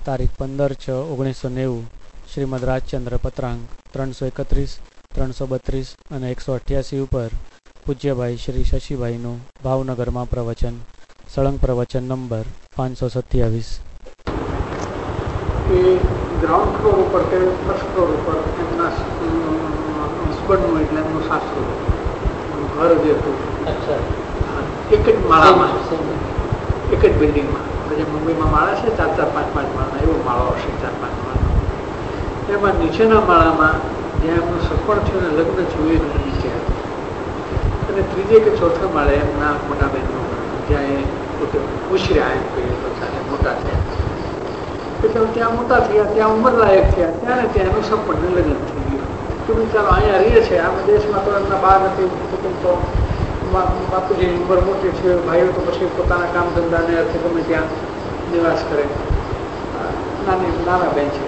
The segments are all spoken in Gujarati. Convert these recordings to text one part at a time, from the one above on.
તારીખ 15/6/1990 શ્રીમદ રાજચંદ્ર પત્રાંક 331, 332 અને 188 ઉપર પૂજ્યભાઈ શ્રી શશીભાઈનું ભાવનગરમાં પ્રવચન, સળંગ પ્રવચન નંબર 527. એ ગ્રાઉન્ડ ફ્લોર ઉપર કે ફર્સ્ટ ફ્લોર ઉપર એમના હસબન્ડનું એટલે એમનું સાસુ ઘર જે હતું એક જ માળામાં, એક જ બિલ્ડિંગમાં. જે મુંબઈમાં માળા છે 4-4, 5-5 માળા, એવો માળો હશે 4-5 માળા. એમાં નીચેના માળામાં જ્યાં એમનું સફળ થયું ને લગ્ન થયું એ ઘર નીચે હતું. અને ત્રીજે કે ચોથા માળે એમના મોટા બહેનનું જ્યાં એ પોતે ઉછર્યા, એમ કહીએ તો ચાલે, મોટા થયા. એટલે ત્યાં મોટા થયા, ત્યાં ઉંમરલાયક થયા, ત્યાં ને ત્યાં એનું સપનને લગ્ન થઈ ગયું. કે ભાઈ ચાલો અહીંયા રહીએ છીએ, આમ દેશમાં તો એમના બહાર નથી, કુટુંબ તો બાપુજીની ઉંમર મોટી છે, ભાઈઓ તો પછી પોતાના કામ ધંધાને અર્થે ગમે ત્યાં નિવાસ કરે. નાના બેન છે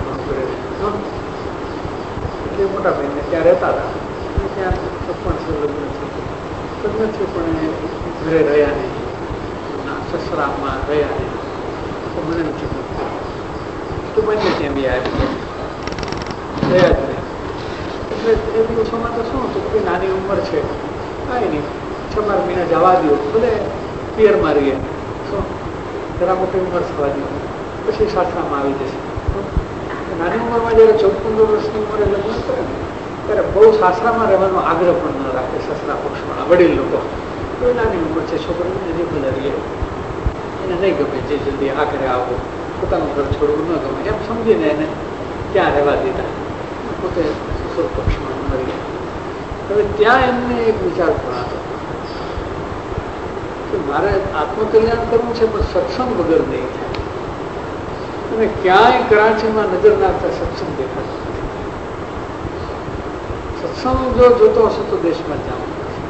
એટલે મોટા બહેનને ત્યાં રહેતા હતા. ત્યાં સપન છે લગ્ન થયું પણ એ ઘરે રહ્યા નહીં, સસરામાં રહ્યા નહીં. તો મને નથી પૂછતું તો બંને ત્યાં બી આવી રહ્યા જ નહીં. એટલે એ દિવસોમાં તો શું હતું કે નાની ઉંમર છે, કાંઈ નહીં, 6-12 મહિના જવા દો, ભલે પિયરમાં રહીએ, શું જરા મોટી ઉંમર થવા દો, પછી સાસરામાં આવી જશે. નાની ઉંમરમાં જ્યારે 14-15 વર્ષની ઉંમરે લગ્ન કરે ને ત્યારે બહુ સાસરામાં રહેવાનો આગ્રહ પણ ન રાખે સસરા પક્ષવાળા વડીલ લોકો. તો નાની ઉંમર છે, છોકરીને હજી બધા રહીએ, એને નહીં ગમે જે જલ્દી આ ઘરે આવો, પોતાનું ઘર છોડવું ન ગમે એમ સમજીને એને ત્યાં રહેવા દીધા, પોતે સસુર પક્ષમાં ન રહીએ. હવે ત્યાં એમને એક વિચાર ભણાતો કે મારે આત્મકલ્યાણ કરવું છે પણ સત્સંગ વગર નહીં થાય. અને ક્યાંય કરાચીમાં નજર નાખતા સત્સંગ દેખાતો નથી. સત્સંગ જો જોતો હશે તો દેશમાં જવું પડશે.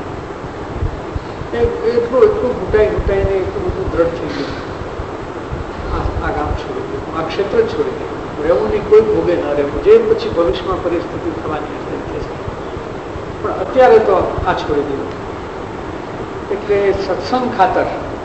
એટલું ઘૂંટાઈને એટલું બધું દ્રઢ થઈ ગયું. આ ગામ છોડી દીધું, આ ક્ષેત્ર જ છોડી દીધું, રહેવું નહીં, કોઈ ભોગે ન રહેવું, જે પછી ભવિષ્યમાં પરિસ્થિતિ થવાની હશે થશે. પણ અત્યારે તો આ છોડી દીધું. એટલે સત્સંગ ખાતર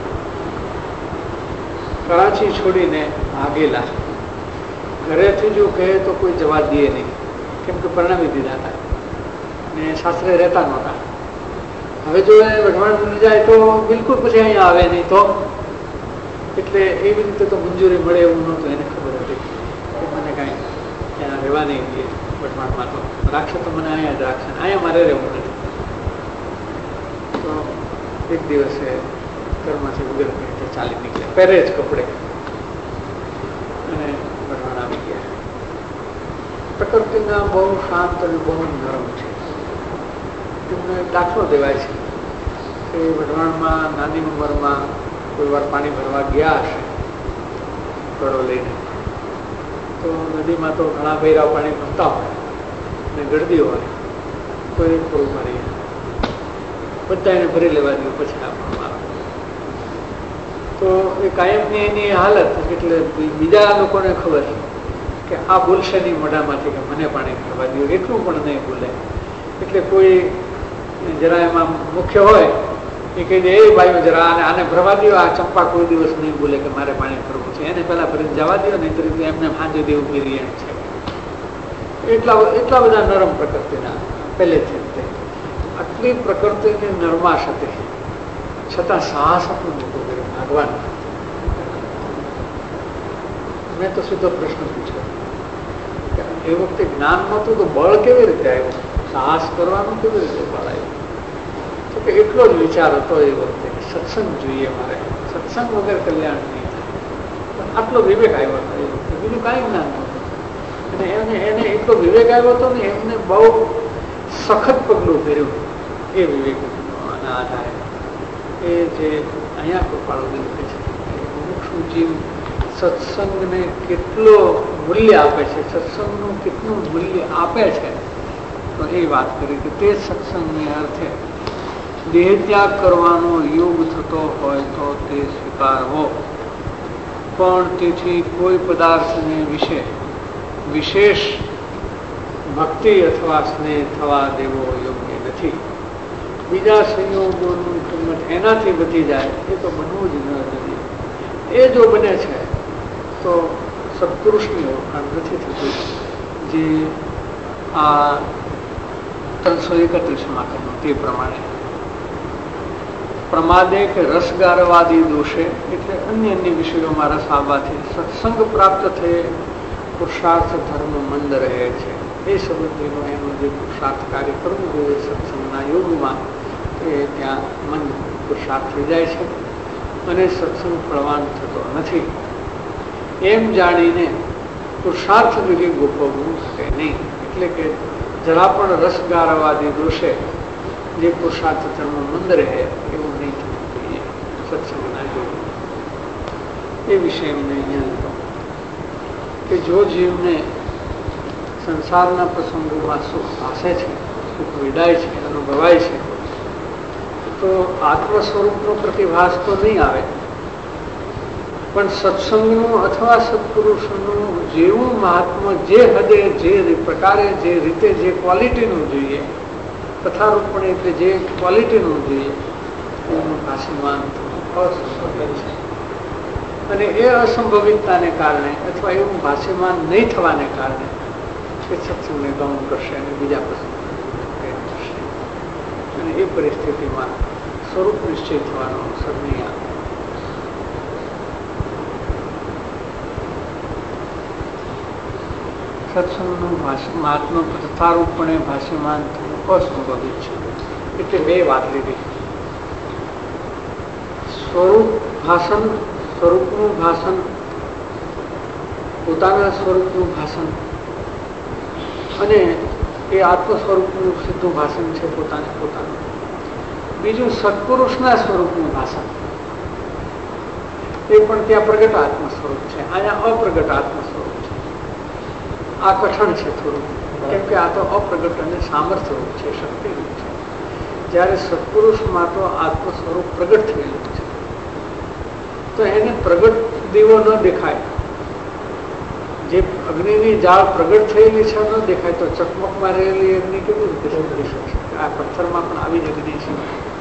કરાચી છોડીને ભાગેલા. ઘરેથી જો કહે તો કોઈ જવા દે નહીં, કેમ કે પરણાવી દીધા હતા ને સાસરે રહેતા નહોતા. હવે જો એ વઢવાણ બની જાય તો બિલકુલ પછી અહીંયા આવે નહીં. તો એટલે એવી રીતે તો મંજૂરી મળે એવું નહોતું. એને ખબર હતી કે મને કાંઈ ત્યાં રહેવા નહીં દે, વઢવાણમાં તો રાખશે તો મને અહીંયા જ રાખશે, અહીંયા મારે રહેવું નથી. તો એક દિવસે ઘરમાંથી વગર રીતે ચાલી નીકળ્યા, પહેરે જ કપડે, અને વઢવાણ આવી ગયા. પ્રકૃતિના બહુ શાંત અને બહુ નરમ છે. એમને દાખલો દેવાય છે કે વઢવાણમાં નાની ઉંમરમાં કોઈ વાર પાણી ભરવા ગયા હશે ઘડો લઈને, તો નદીમાં તો ઘણા બૈરા પાણી ભરતા હોય ને ગળદી હોય, કોઈ થોડું મારી બધા એને ભરી લેવા દઉં પછી આપણું મારો. તો એ કાયમની એની હાલત, એટલે બીજા લોકોને ખબર કે આ બોલશે નહીં મોઢામાંથી કે મને પાણી ભરવા દઉં, એટલું પણ નહીં બોલે. એટલે કોઈ જરા એમાં મુખ્ય હોય એ કહી દે, એ ભાઈઓ જરા આને ભરવા દો, આ ચંપા કોઈ દિવસ નહીં બોલે કે મારે પાણી ભરવું છે, એને પહેલા ભરીને જવા દો, નહીં તો એમને હાજે દેવું પીરી એમ છે. એટલા બધા નરમ પ્રકૃતિના પહેલેથી જ. આટલી પ્રકૃતિની નરમાશ હતી છતાં સાહસ આપણું મોટું કર્યું ભાગવાન. મેં તો સીધો પ્રશ્ન પૂછ્યો કે એ વખતે જ્ઞાન નહોતું તો બળ કેવી રીતે આવ્યું, સાહસ કરવાનું કેવી રીતે બળ આવ્યું? તો કે એટલો જ વિચાર હતો એ વખતે કે સત્સંગ જોઈએ મારે, સત્સંગ વગર કલ્યાણ નહીં થાય. આટલો વિવેક આવ્યો હતો એ વખતે, બીજું કાંઈ જ્ઞાન નહોતું. અને એને એટલો વિવેક આવ્યો હતો ને એમને બહુ સખત પગલું ભર્યું એ વિવેકના આધારે. એ જે અહીંયા કૃપાળુ દેખાય છે, મુમુક્ષુ જીવ સત્સંગને કેટલો મૂલ્ય આપે છે, સત્સંગનું કેટલું મૂલ્ય આપે છે, તો એ વાત કરી કે તે સત્સંગને અર્થે દેહ ત્યાગ કરવાનો યોગ થતો હોય તો તે સ્વીકારવો, પણ તેથી કોઈ પદાર્થને વિશે વિશેષ ભક્તિ અથવા સ્નેહ થવા દેવો યોગ્ય નથી. બીજા સંયોગોની કિંમત એનાથી વધી જાય એ તો બનવું જ ન જોઈએ. એ જો બને છે તો સત્પુરુષની ઓળખાણ નથી થતી, જે આ 331માં કહ્યું તે પ્રમાણે. પ્રમાદે કે રસગારવાદી દોષે એટલે અન્ય વિષયોમાં રસ આવવાથી સત્સંગ પ્રાપ્ત થયે પુરુષાર્થ ધર્મ મંદ રહે છે. એ સમૃદ્ધિનો એનો જે પુરુષાર્થ કાર્ય કરવું જોઈએ સત્સંગના યોગમાં એ ત્યાં મંદ પુરુષાર્થ થઈ જાય છે અને સત્સંગ ફળવાન થતો નથી. એમ જાણીને પુરુષાર્થ વિગે ગોપવવું શકે નહીં. એટલે કે જરા પણ રસગારવાદી દોષે જે પુરુષાર્થ ધર્મ મંદ રહે એવું નહીં થવું જોઈએ સત્સંગના યોગમાં. એ વિષય એમને અહીંયા લીધો કે જો જીવને સંસારના પ્રસંગોમાં સુખ ભાસે છે, સુખ વિડાય છે, અનુભવાય છે, તો આત્મ સ્વરૂપનો પ્રતિભાસ તો નહીં આવે, પણ સત્સંગનું અથવા સત્પુરુષનું જેવું મહાત્મા જે હદે જે પ્રકારે જે રીતે જે ક્વોલિટીનું જોઈએ તથારૂપણે એટલે જે ક્વોલિટીનું જોઈએ એનું ભાષીમાન અસંભવિત છે. અને એ અસંભવિતતાને કારણે અથવા એવું ભાષીમાન નહીં થવાને કારણે એ સત્સંગને ગૌણ કરશે અને બીજા પ્રસંગ કરશે અને એ પરિસ્થિતિમાં સ્વરૂપ નિશ્ચય થવાનો અવસર નહીં આવે. સત્સંગનું મહાત્મા તથારૂપણે ભાષ્યમાન થવું અસંભવિત છે. એટલે બે વાત લીધી. સ્વરૂપનું ભાષણ, પોતાના સ્વરૂપનું ભાષણ અને એ આત્મ સ્વરૂપનું સીધું ભાષણ છે પોતાનું. બીજું સત્પુરુષના સ્વરૂપનું ભાષણ, એ પણ ત્યાં પ્રગટ આત્મ સ્વરૂપ છે, અહીંયા અપ્રગટ આત્મ સ્વરૂપ છે. આ કઠણ છે થોડું, કેમ કે આ તો અપ્રગટ અને સામર્થ્યરૂપ છે, શક્તિરૂપ છે. જ્યારે સત્પુરુષમાં તો આત્મ સ્વરૂપ પ્રગટ થયેલું છે, તો એને પ્રગટ દીવો ન દેખાય. જે અગ્નિની જાળ પ્રગટ થયેલી છે ન દેખાય તો ચકમકમાં રહેલી અગ્નિ કેવી રીતે સમજી શકશે? આ પથ્થરમાં પણ આવી જ અગ્નિ છે,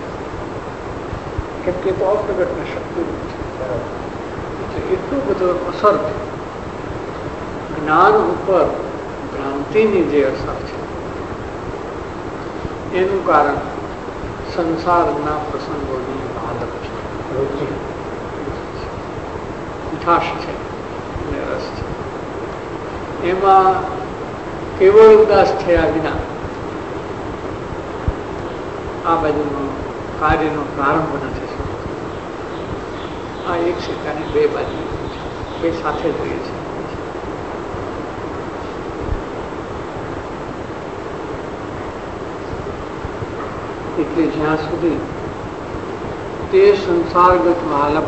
કેમ કે તો અપ્રગટ ને શક્તિરૂપ છે. એટલે એટલું બધું અસર જ્ઞાન ઉપર ભ્રાંતિની જે અસર છે એનું કારણ સંસારના પ્રસંગોની બાધક છે, મીઠાશ છે અને રસ છે. એમાં કેવળ ઉદાસ થયા વિના આ બાજુનો કાર્યનો પ્રારંભ નથી થતો. આ એક સિક્કાની બે બાજુ છે, બે સાથે જોઈએ છે. એટલે જ્યાં સુધી તે સંસારગત વાલપ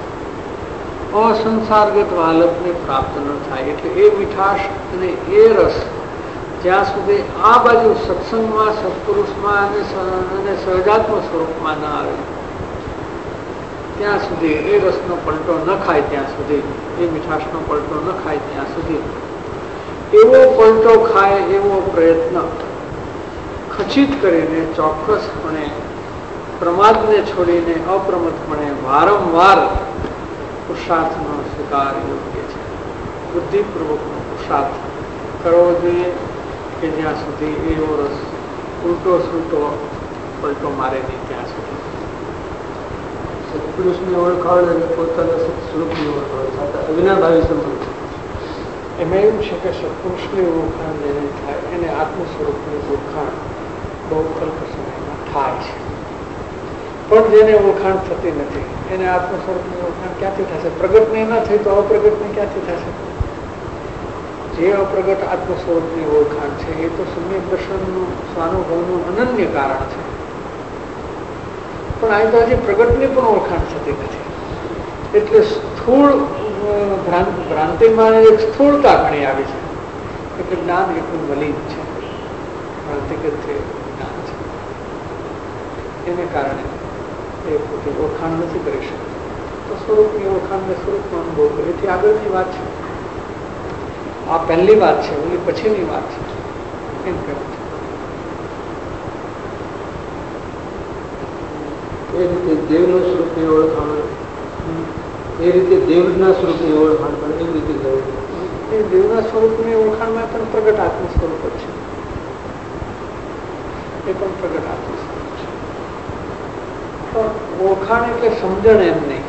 અસંસારગત વાલપને પ્રાપ્ત ન થાય, એટલે એ મીઠાશ અને એ રસ જ્યાં સુધી આ બાજુ સત્સંગમાં, સત્પુરુષમાં અને સહજાત્મ સ્વરૂપમાં ન આવે ત્યાં સુધી, એ રસનો પલટો ન ખાય ત્યાં સુધી, એ મીઠાશનો પલટો ન ખાય ત્યાં સુધી, એવો પલટો ખાય એવો પ્રયત્ન ખચિત કરીને ચોક્કસપણે પ્રમાદને છોડીને અપ્રમથપણે વારંવાર પુરુષાર્થનો સ્વીકાર યોગ્ય છે. બુદ્ધિપૂર્વકનો પુરુષાર્થ કરવો જોઈએ કે જ્યાં સુધી એવો રસ ઉલટો સુલટો પલટો મારે નહીં ત્યાં સુધી. સત્પુરુષની ઓળખાણ અને પોતાના સ્વરૂપની ઓળખાણ અવિનાભાવી સંબંધ. એમાં એવું છે કે સત્પુરુષની ઓળખાણ જેને થાય એને આત્મ સ્વરૂપની ઓળખાણ બહુ અલ્પ સમયમાં થાય છે, પણ જેને ઓળખાણ થતી નથી એને આત્મ સ્વરૂપની ઓળખાણ ક્યાંથી થશે? પ્રગટની ન થઈ તો અપ્રગટની ક્યાંથી થશે? જે અપ્રગટ આત્મ સ્વરૂપની ઓળખાણ છે એ તો સમ્યક દર્શનનું સ્વાનુભવનું અનન્ય કારણ છે, પણ અહીં તો હજી પ્રગટની પણ ઓળખાણ થતી નથી. એટલે સ્થૂળ ભ્રાંતિમાં એક સ્થૂળતા ઘણી આવી છે. એટલે જ્ઞાન એટલું મલિન છે, ભ્રાંતિગત જ્ઞાન છે, એને કારણે એ પોતે ઓળખાણ નથી કરી શકતું. તો સ્વરૂપની ઓળખાણને સ્વરૂપનો અનુભવ કરે. એથી આગળની વાત છે, આ પહેલી વાત છે, ઓલી પછીની વાત છે, એમ કહેવું છે. એ રીતે દેવનું સ્વરૂપની ઓળખાણ, એ રીતે દેવના સ્વરૂપની ઓળખાણ પણ એવી રીતે એ દેવના સ્વરૂપની ઓળખાણમાં પણ પ્રગટ આત્મ સ્વરૂપ જ છે. એ પણ પ્રગટ આત્મ સ્વરૂપ છે. પણ ઓળખાણ એટલે સમજણ એમ નહીં.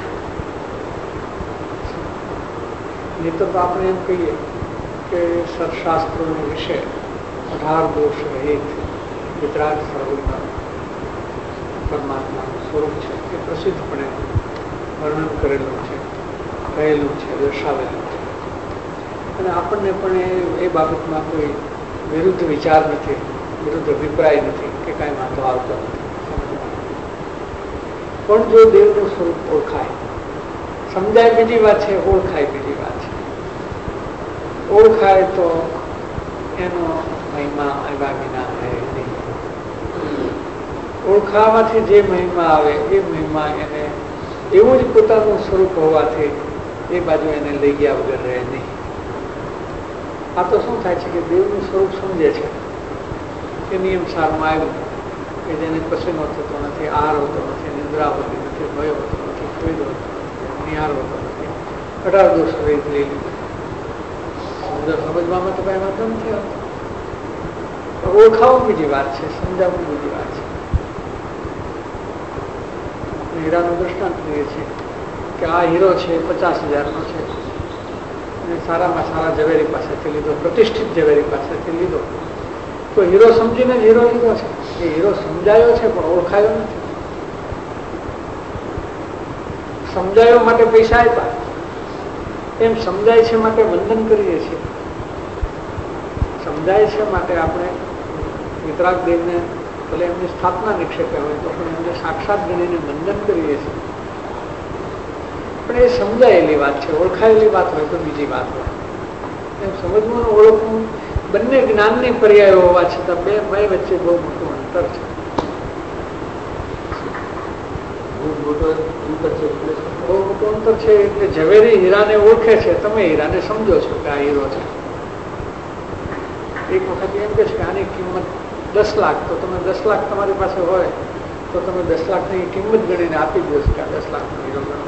નહીં તો આપણે એમ કહીએ કે સત્શાસ્ત્રોનો વિષય 18 દોષ રહિત વિતરાગ સર્વજ્ઞ પરમાત્માનું સ્વરૂપ છે એ પ્રસિદ્ધપણે વર્ણન કરેલું છે, કહેલું છે, દર્શાવેલું છે. અને આપણને પણ એ બાબતમાં કોઈ વિરુદ્ધ વિચાર નથી, વિરુદ્ધ અભિપ્રાય નથી કે કાંઈ વાંધો આવતો નથી. પણ જો દેવનું સ્વરૂપ ઓળખાય, સમજાય બીજી વાત છે, ઓળખાય બીજી વાત છે. ઓળખાય તો એનો મહિમા આવ્યા વિના રહે નહીં. ઓળખાવાથી જે મહિમા આવે એ મહિમા એને એવું જ પોતાનું સ્વરૂપ હોવાથી એ બાજુ એને લઈ ગયા વગર રહે નહીં. આ તો શું થાય છે કે દેવનું સ્વરૂપ સમજે છે એ નિયમ સારમાં આવ્યું કે જેને પસીનો થતો નથી, આહાર હોતો નથી, નિદ્રા હોતી નથી, ભય હોતો નથી, ક્રોધ હોતો નથી, નિહાર હોતો નથી, 18 દોષ રહિત લઈ લીધું. સમજવામાં તો કઈ વાંધો નથી આવતો. ઓળખાવું બીજી વાત છે, સમજાવવું બીજી વાત છે. હીરાનું દૃષ્ટાંત લઈએ છીએ કે આ હીરો છે 50,000નો છે અને સારામાં સારા ઝવેરી પાસેથી લીધો, પ્રતિષ્ઠિત ઝવેરી પાસેથી લીધો. તો હીરો સમજીને જ હીરો લીધો છે. એ હીરો સમજાયો છે પણ ઓળખાયો નથી. સમજાયો માટે પૈસા આપ્યા, એમ સમજાય છે માટે વંદન કરીએ છીએ. સમજાય છે માટે આપણે વિતરાગ દેવને ભલે એમની સ્થાપના નિક્ષેપ્યા હોય તો પણ એમને સાક્ષાત ગણીને વંદન કરીએ છીએ. પણ એ સમજાયેલી વાત છે. ઓળખાયેલી વાત હોય તો બીજી વાત હોય. એમ સમજવું, ઓળખવું બંને જ્ઞાનની પર્યાયો હોવા છતાં બે વચ્ચે બહુ મોટું અંતર છે. બહુ મોટું અંતર છે. એટલે ઝવેરી હીરાને ઓળખે છે, તમે હીરાને સમજો છો કે આ હીરો છે. એક વખત એમ કે છે કે આની કિંમત 10 લાખ, તો તમે 10 લાખ તમારી પાસે હોય તો તમે 10 લાખની કિંમત ગણીને આપી દો કે આ 10 લાખનો હીરો ગણો.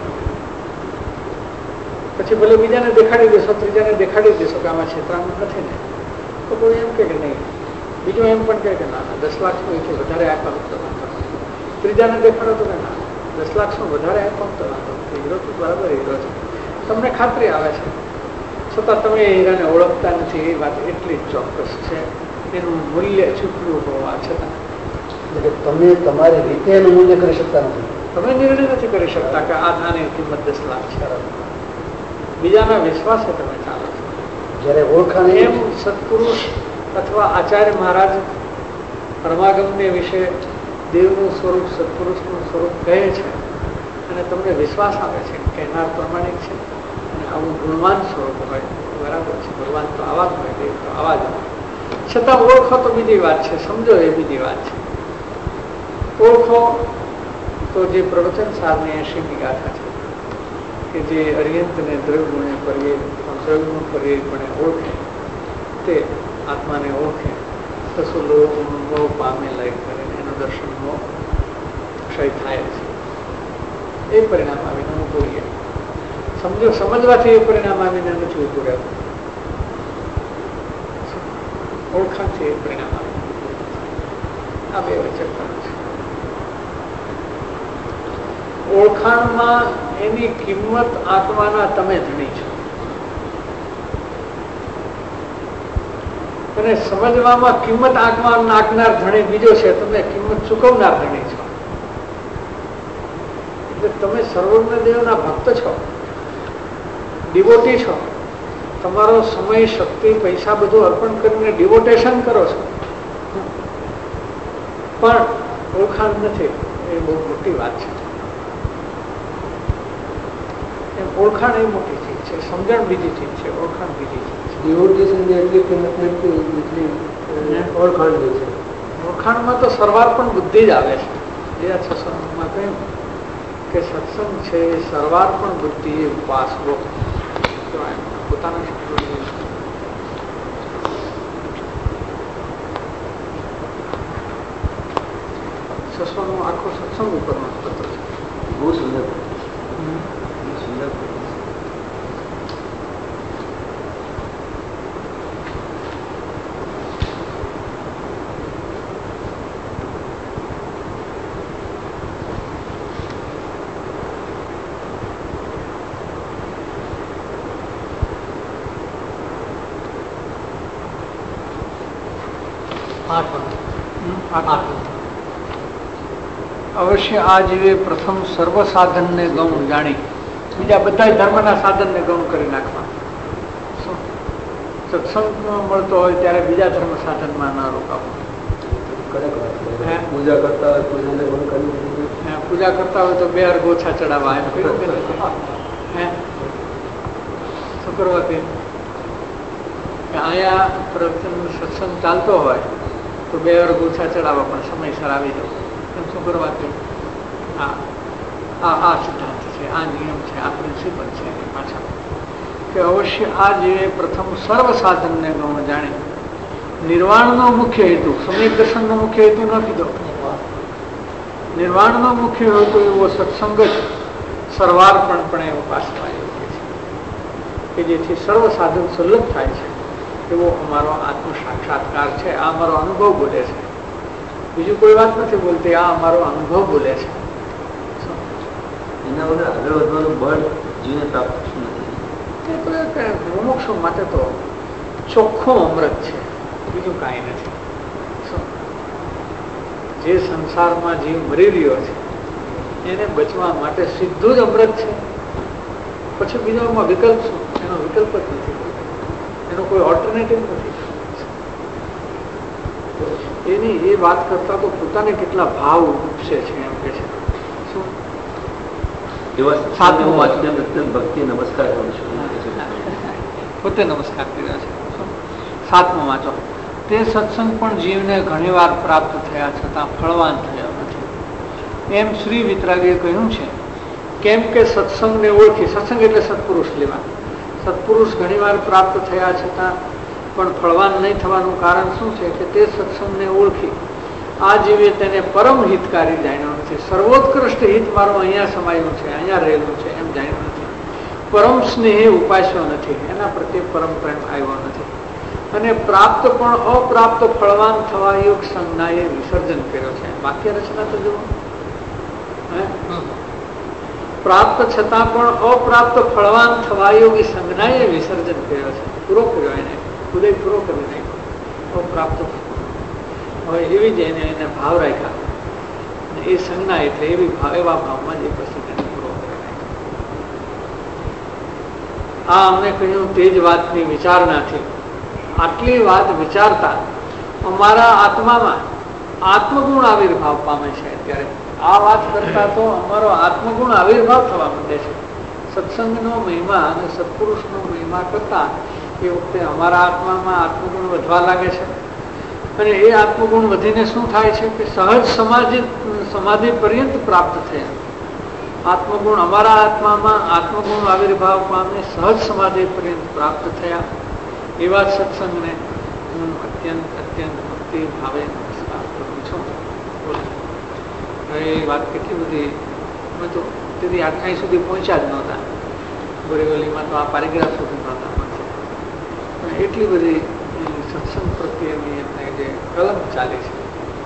પછી ભલે બીજાને દેખાડી દેશો, ત્રીજાને દેખાડી દેશો કે આમાં છેતરામણ નથી ને, તો કોઈ એમ કે નહીં. બીજું એમ પણ કહે કે ના 10 લાખનું એથી વધારે આપવાનું તો વાંધો નથી. ત્રીજાને દેખાડો તો કે ના 10 લાખનું વધારે આપવાનું તો વાંધો નથી. હીરો તો બરાબર હીરો છે. તમને ખાતરી આવે છે, છતાં તમે એ હીરાને ઓળખતા નથી. એ વાત એટલી જ ચોક્કસ છે. એનું મૂલ્ય ચૂકવું હોવા છતાં તમે તમારી રીતે એનું મૂલ્ય કરી શકતા નથી. તમે નિર્ણય નથી કરી શકતા કે આ નાની કિંમત 10 લાખ છે. બીજાના વિશ્વાસે તમે ચાલો છો. જયારે ઓળખાણ એમ સત્પુરુષ અથવા આચાર્ય મહારાજ પરમાગમને વિશે દેવનું સ્વરૂપ, સત્પુરુષનું સ્વરૂપ કહે છે અને તમને વિશ્વાસ આવે છે કે કહેનાર પ્રમાણિક છે અને આવું ગુણવાન સ્વરૂપ હોય બરાબર છે. ભગવાન તો આવા જ હોય, દેવ તો આવા જ હોય. છતાં ઓળખો તો બીજી વાત છે, સમજો એ બીજી વાત છે. ઓળખો તો જે પ્રવચન સારની 80મી ગાથા છે કે જે અર્યંતને દ્રવ્યગુણે દ્રવ્યગુણ પર્યયપણે ઓળખે તે આત્માને ઓળખે કશું લોભ પામે લય કરે એનું દર્શનનો ક્ષય થાય છે. એ પરિણામ આવીને ઊભું રહે. સમજો, સમજવાથી એ પરિણામ આવીને નથી ઊભું રહેવું. ઓળખાણથી એ પરિણામ આવે. આ બે વચ્ચે ફરક છે. ઓળખાણમાં એની કિંમત આંકવાના તમે ધણી છો અને સમજવામાં કિંમત આંકનાર ધણી બીજો છે. તમે કિંમત ચૂકવનાર ધણી છો. એટલે તમે સર્વજ્ઞ દેવના ભક્ત છો, ડિવોટી છો. તમારો સમય, શક્તિ, પૈસા બધું અર્પણ કરીને ડિવોટેશન કરો છો, પણ ઓળખાણ નથી. એ બહુ મોટી વાત છે. ઓળખાણ એ મોટી ચીજ છે, સમજણ બીજી ચીજ છે, ઓળખાણ બીજી ચીજ છે. ડિવોટેશનની એટલી કિંમત નથી જેટલી ઓળખાણ જે છે. ઓળખાણમાં તો સરવાર પણ બુદ્ધિ જ આવે છે. જે આ સત્સંગમાં કહ્યું કે સત્સંગ છે એ સરવાર પણ બુદ્ધિ એ ઉપાસવો પોતાના શબ્દોની સત્સંગનો આખો સત્સંગ ઉપરનો પત્ર છે. બહુ સુંદર. અવશ્ય આ જીવે પ્રથમ સર્વ સાધનને ગૌણ જાણી બીજા બધા ધર્મના સાધનને ગૌણ કરી નાખવા. સત્સંગ મળતો હોય ત્યારે બીજા ધર્મ સાધનમાં ન રોકાવું. પૂજા કરતા હોય પૂજાને ગૌણ કરવી, પૂજા કરતા હોય તો 2 અર્ઘ ઓછા ચડાવવા એમ કહ્યું કે શું કરવા કે અહીંયા પ્રવચન સત્સંગ ચાલતો હોય તો 2 અર્ઘ ઓછા ચડાવવા પણ સમયસર આવી જાવ એમ શું કરવા કે આ સિદ્ધાંત છે, આ નિયમ છે, આ પ્રિન્સિપલ છે. પાછા કે અવશ્ય આ જે પ્રથમ સર્વ સાધનને ગૌણ જાણે. નિર્વાણનો મુખ્ય હેતુ સમ્યક દર્શનનો મુખ્ય હેતુ ન કીધો. નિર્વાણનો મુખ્ય હેતુ એવો સત્સંગ જ સર્વાર્પણપણે એવો પાસમાં યોગ્ય છે કે જેથી સર્વ સાધન સુલભ થાય છે. એવો અમારો આત્મ સાક્ષાત્કાર છે. આ અમારો અનુભવ બોલે છે, બીજું કોઈ વાત નથી બોલતી. આ અમારો અનુભવ બોલે છે. એના વગર આગળ વધવાનું બળ જીવને પ્રાપ્ત નથી. મોક્ષ માટે તો ચોખ્ખું અમૃત છે, બીજું કાંઈ નથી. જે સંસારમાં જીવ મરી રહ્યો છે એને બચવા માટે સીધું જ અમૃત છે. પછી બીજો એમાં વિકલ્પ શું? એનો વિકલ્પ જ નથી, એનો કોઈ ઓલ્ટરનેટિવ નથી. એની એ વાત કરતા તો પોતાને કેટલા ભાવ ઉપસે છે એમ કે છે. શું સાતમું વાંચન ભક્તિ નમસ્કાર કરું છું, પોતે નમસ્કાર કર્યા છે. 7મું વાંચો. તે સત્સંગ પણ જીવને ઘણી વાર પ્રાપ્ત થયા છતાં ફળવાન થયા નથી. એમ શ્રી વિતરાગીએ કહ્યું છે. કેમ કે સત્સંગને ઓળખી, સત્સંગ એટલે સત્પુરુષ લેવા, સત્પુરુષ ઘણી વાર પ્રાપ્ત થયા છતાં પણ ફળવાન નહીં થવાનું કારણ શું છે કે તે સત્સંગને ઓળખી આ જીવે તેને પરમ હિતકારી જાણ્યો નથી. સર્વોત્કૃષ્ટ હિત મારું અહીંયા સમાયું છે, અહીંયા રહેલું છે એમ જાણ્યું નથી. પરમ સ્નેહે ઉપાસ્યો નથી, એના પ્રત્યે પરમ પ્રેમ આવ્યો નથી. અને પ્રાપ્ત પણ અપ્રાપ્ત ફળવાન થવા યોગ સંજ્ઞાએ વિસર્જન કર્યો છે. વાક્ય રચના તો જુઓ. પ્રાપ્ત છતાં પણ અપ્રાપ્ત ફળવાન થવા યોગી સંજ્ઞાએ વિસર્જન કર્યો છે. પૂરો કર્યો, એને ઉદય પૂરો કરી નાખ્યો. અપ્રાપ્ત હવે એવી જ એને ભાવ રાખ્યા. એ સંજ્ઞા એટલે એવા ભાવમાં જે પછી તેને પૂરો કરી નાખ્યો. આ અમને કહ્યું તે જ વાતની વિચારણાથી. આટલી વાત વિચારતા અમારા આત્મામાં આત્મગુણ આવિર્ભાવ પામે છે. અત્યારે આ વાત કરતા તો અમારો આત્મગુણ આવિર્ભાવ થવા માંડે છે. સત્સંગનો મહિમા અને સત્પુરુષનો મહિમા કરતા એ વખતે અમારા આત્મામાં આત્મગુણ વધવા લાગે છે. અને એ આત્મગુણ વધીને શું થાય છે કે સહજ સમાધિ પર્યંત પ્રાપ્ત થયા. આત્મગુણ અમારા આત્મામાં આત્મગુણ આવિર્ભાવ પામે સહજ સમાધિ પર્યંત પ્રાપ્ત થયા. એવા સત્સંગને હું અત્યંત ભક્તિ ભાવે નમસ્કાર કરું છું. એ વાત કેટલી બધી મેં તો તેથી અહીં સુધી પહોંચ્યા જ નહોતા. બોરીવલીમાં તો આ પારિગ્રાફ સુધી નહોતા પહોંચ્યા. પણ એટલી બધી સત્સંગ પ્રત્યેની એમને જે કલમ ચાલે છે.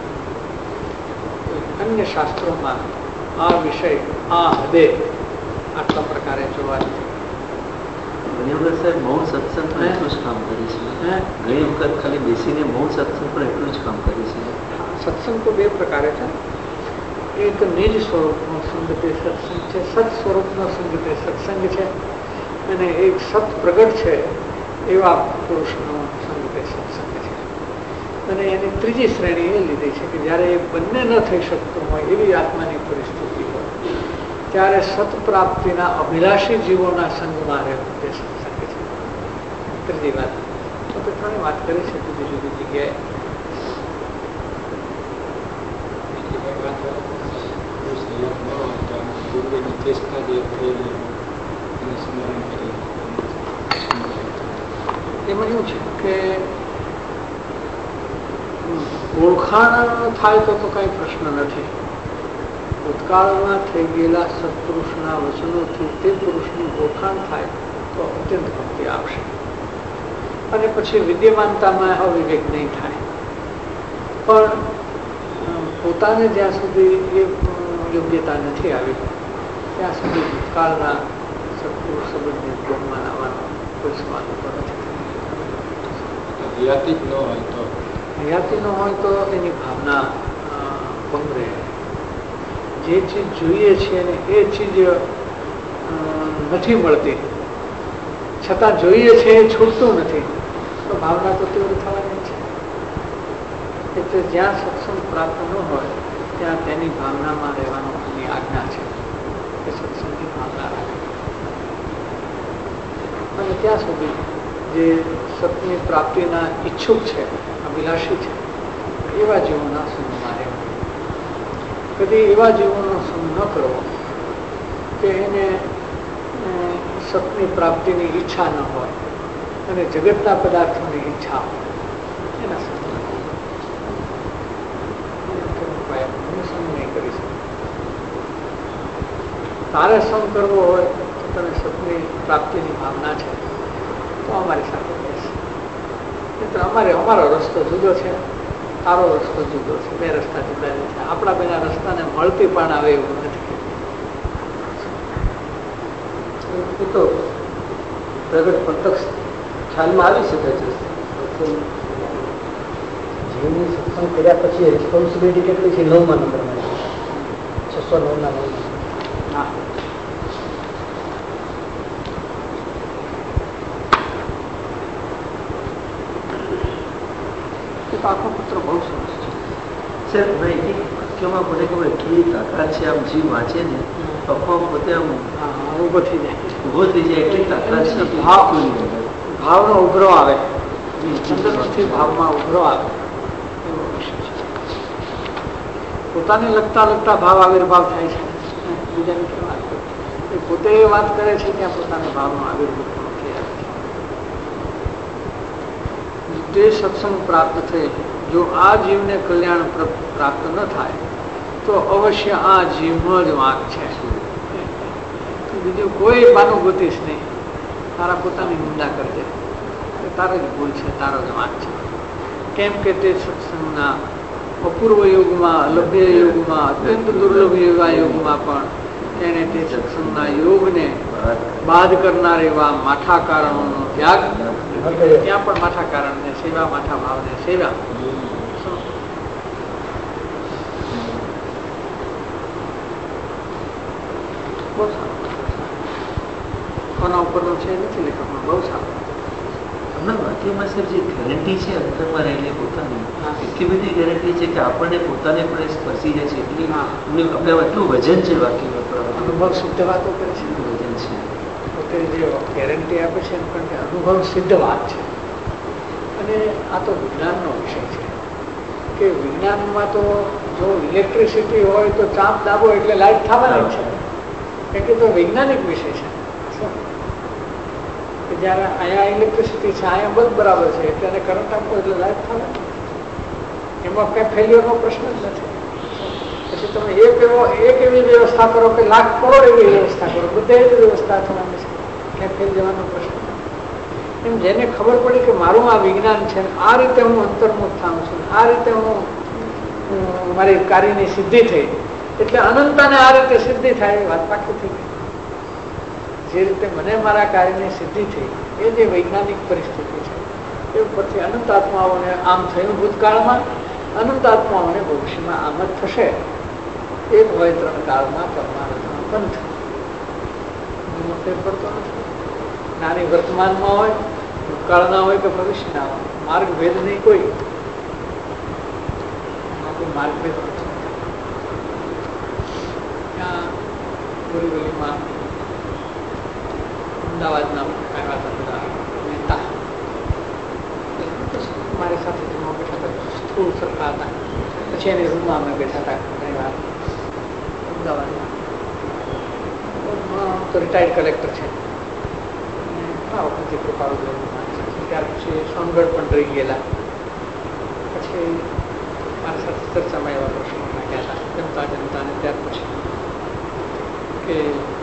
અન્ય શાસ્ત્રોમાં આ વિષય આ હદે આટલા પ્રકારે જોવાની ઘણી વખત સાહેબ મૌન સત્સંગ પણ એટલું જ કામ કરે છે. ઘણી વખત ખાલી બેસીને મૌન સત્સંગ પણ એટલું જ કામ કરે છે. સત્સંગ તો 2 પ્રકારે છે. એક નિજ સ્વરૂપનો સંગ તે સત્સંગ છે, સત સ્વરૂપનો સંગ તે સત્સંગ છે. અને એક સત પ્રગટ છે એવા પુરુષનો સંગ તે સત્સંગ છે. અને એની ત્રીજી શ્રેણી એ લીધી છે કે જ્યારે એ બંને ન થઈ શકતું હોય એવી આત્માની પરિસ્થિતિ હોય ત્યારે સતપ્રાપ્તિના અભિલાષી જીવોના સંગમાં રહેવું તે સત્સંગ છે. ત્રીજી વાત તો 3 વાત કરી છે જુદી જુદી જગ્યાએ. એમાં એવું છે કે ઓળખાણ થાય તો કઈ પ્રશ્ન નથી. ભૂતકાળમાં થઈ ગયેલા સત્પુરુષના વચનોથી તે પુરુષની ઓળખાણ થાય તો અત્યંત ભક્તિ આવશે. અને પછી વિદ્યમાનતામાં અવિવેક નહીં થાય. પણ પોતાને જ્યાં સુધી એ યોગ્યતા નથી આવી ત્યાં સુધી ભૂતકાળના સત્પુરુષ સંબંધને ઉપયોગમાં લાવવાનો કોઈ સવાલ નથી. જ્ઞાતિ જ ન હોય તો હયાતી ન હોય તો એની ભાવના ભંગ રહે. જે ચીજ જોઈએ છે ને એ ચીજ નથી મળતી, છતાં જોઈએ છે એ છૂટતું નથી, તો ભાવના તો તીવ્ર થવાની છે. એટલે જ્યાં સત્સંગ પ્રાપ્ત ન હોય ત્યાં તેની ભાવનામાં રહેવાનો એની આજ્ઞા છે કે સત્સંગની ભાવના રાખે. અને ત્યાં સુધી જે સત્યની પ્રાપ્તિના ઈચ્છુક છે, અભિલાષી છે, એવા જીવોના સંગમાં રહેવું. કદી એવા જીવોનો સંગ ન કરવો કે એને સત્યની પ્રાપ્તિની ઈચ્છા ન હોય અને જગતના પદાર્થોની ઈચ્છા હોય. એના સંગ સંગ નહીં કરી શકે. તારે સંગ કરવો હોય તો તને સત્યની પ્રાપ્તિની ભાવના છે તો અમારી સાથે બેસ. અમારો રસ્તો જુદો છે, તારો રસ્તો જુદો છે, બે રસ્તા જુદા છે. આપણા બેના રસ્તાને મળતી પણ આવે એવું નથી. એ તો પ્રગટ પ્રત્યક્ષ ખ્યાલમાં આવી શકે છે. જીવની સત્સંગ કર્યા પછી રિસ્પોન્સિબિલિટી કેટલી છે? 9મા નંબરમાં 609ના 9. હા, આખો પુત્ર બહુ સરસ છે. સર ભાઈ વાક્યોમાં મને ખબર એટલી તાકાત છે. આમ જીવ વાંચે ને પપ્પા પોતે આમ ઉભો થઈ જાય, એટલી તાકાત છે. ભાવનો ઉભરો આવે, અંદરથી ભાવમાં ઉભરો આવે એવો વિષય છે. પોતાને લગતા લગતા ભાવ આવિર્ભાવ થાય છે. બીજાની કે વાત કરે એ પોતે એ વાત કરે છે ત્યાં પોતાને ભાવનો આવિર્ભાવ થઈ આવે છે. તે સત્સંગ પ્રાપ્ત થઈ, જો આ જીવને કલ્યાણ પ્રાપ્ત ન થાય તો અવશ્ય આ જીવનો જ વાંક છે. બીજું કોઈ બાનુભૂતિશ નહીં. તારા પોતાની નિંદા કરજે, તારો જ ભૂલ છે, તારો જ વાંક છે. કેમ કે તે સત્સંગના અપૂર્વ યુગમાં, અલભ્ય યુગમાં, અત્યંત દુર્લભ એવા યુગમાં પણ તેને તે સત્સંગના યોગને બાદ કરનાર એવા માઠા કારણોનો ત્યાગ, ત્યાં પણ માઠા કારણને સેવા, માઠા ભાવને સેવા. બહુ સારું. કોના ઉપરનો છે નથી લેખક, પણ બહુ સારું. હમણાં વાક્યમાં સર જે ગેરંટી છે અંતરમાં રહેલી પોતાની, એટલી બધી ગેરંટી છે કે આપણને પોતાને પણ સ્પર્શી જાય છે. એટલી આપણે એટલું વજન છે વાક્યમાં. અનુભવ સિદ્ધ વાતો કરે છે, વજન છે. પોતે જે ગેરંટી આપે છે એમ પણ અનુભવ સિદ્ધ વાત છે. અને આ તો વિજ્ઞાનનો વિષય છે કે વિજ્ઞાનમાં તો જો ઇલેક્ટ્રિસિટી હોય તો ચાંપ દાબો એટલે લાઇટ થવાની છે. કેમ કે તો વૈજ્ઞાનિક વિષય છે. જયારે અહીંયા ઇલેક્ટ્રિસિટી છે, અહીંયા બલ્બ બરાબર છે એટલે એને કરંટ આપવો એટલે લાઇટ થવાની. એમાં કઈ ફેલ્યોરનો પ્રશ્ન જ નથી. પછી તમે એક એવી વ્યવસ્થા કરો કે લાખ કરોડ એવી વ્યવસ્થા કરો, બધે એવી વ્યવસ્થા થવાની છે, ક્યાં ફેલ જવાનો પ્રશ્ન નથી. એમ જેને ખબર પડી કે મારું આ વિજ્ઞાન છે, આ રીતે હું અંતર્મુખ થાઉં છું, આ રીતે હું મારી કાર્યની સિદ્ધિ થઈ, એટલે અનંતાને આ રીતે સિદ્ધિ થાય એ વાત પાકી થઈ ગઈ. જે રીતે મને મારા કાર્યની સિદ્ધિ થઈ એ જે વૈજ્ઞાનિક પરિસ્થિતિ છે એ ઉપરથી અનંત આત્માઓને આમ થયું ભૂતકાળમાં, અનંત આત્માઓને ભવિષ્યમાં આમ જ થશે. એક હોય 3 કાળમાં પરમાનંદનો પંથ પડતો નથી. નાની વર્તમાનમાં હોય, ભૂતકાળના હોય કે ભવિષ્યના હોય, માર્ગ ભેદ નહીં કોઈ માર્ગ ભેદ ત્યાં બોરીવલીમાં અમદાવાદના આવ્યા હતા બધા નેતા, મારી સાથે જમવા બેઠા હતા, સ્થૂળ સરખા હતા. પછી એની રૂમમાં અમે બેઠા હતા ઘણી વાર. અમદાવાદમાં તો રિટાયર્ડ કલેક્ટર છે, આ વખતે કૃપાળુ ત્યાર પછી સોનગઢ પણ રહી ગયેલા. પછી મારી સાથે ચર્ચામાં એવા પ્રશ્નો નાખ્યા હતા જનતાને ત્યાર પછી કે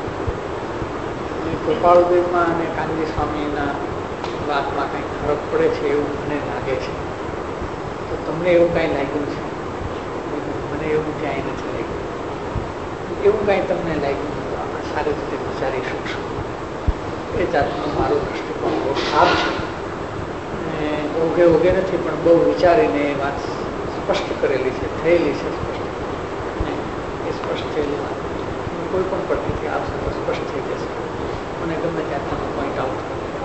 કૃપાળુદેવમાં અને કાનજી સ્વામીના વાતમાં કંઈક ફરક પડે છે એવું મને લાગે છે. તો તમને એવું કાંઈ લાગ્યું છે? મને એવું ક્યાંય નથી લાગ્યું. એવું કાંઈ તમને લાગ્યું તો આપણે સારી રીતે વિચારી શકશું. એ જાતનો મારો દૃષ્ટિકોણ બહુ સાફ છે. અને ઉગે ઉગે નથી, પણ બહુ વિચારીને એ વાત સ્પષ્ટ કરેલી છે, થયેલી છે સ્પષ્ટ. અને એ સ્પષ્ટ થયેલી વાત કોઈ પણ પડતી આપશે તો સ્પષ્ટ થઈ જશે. મને ગમે ત્યાં પોઈન્ટ આઉટ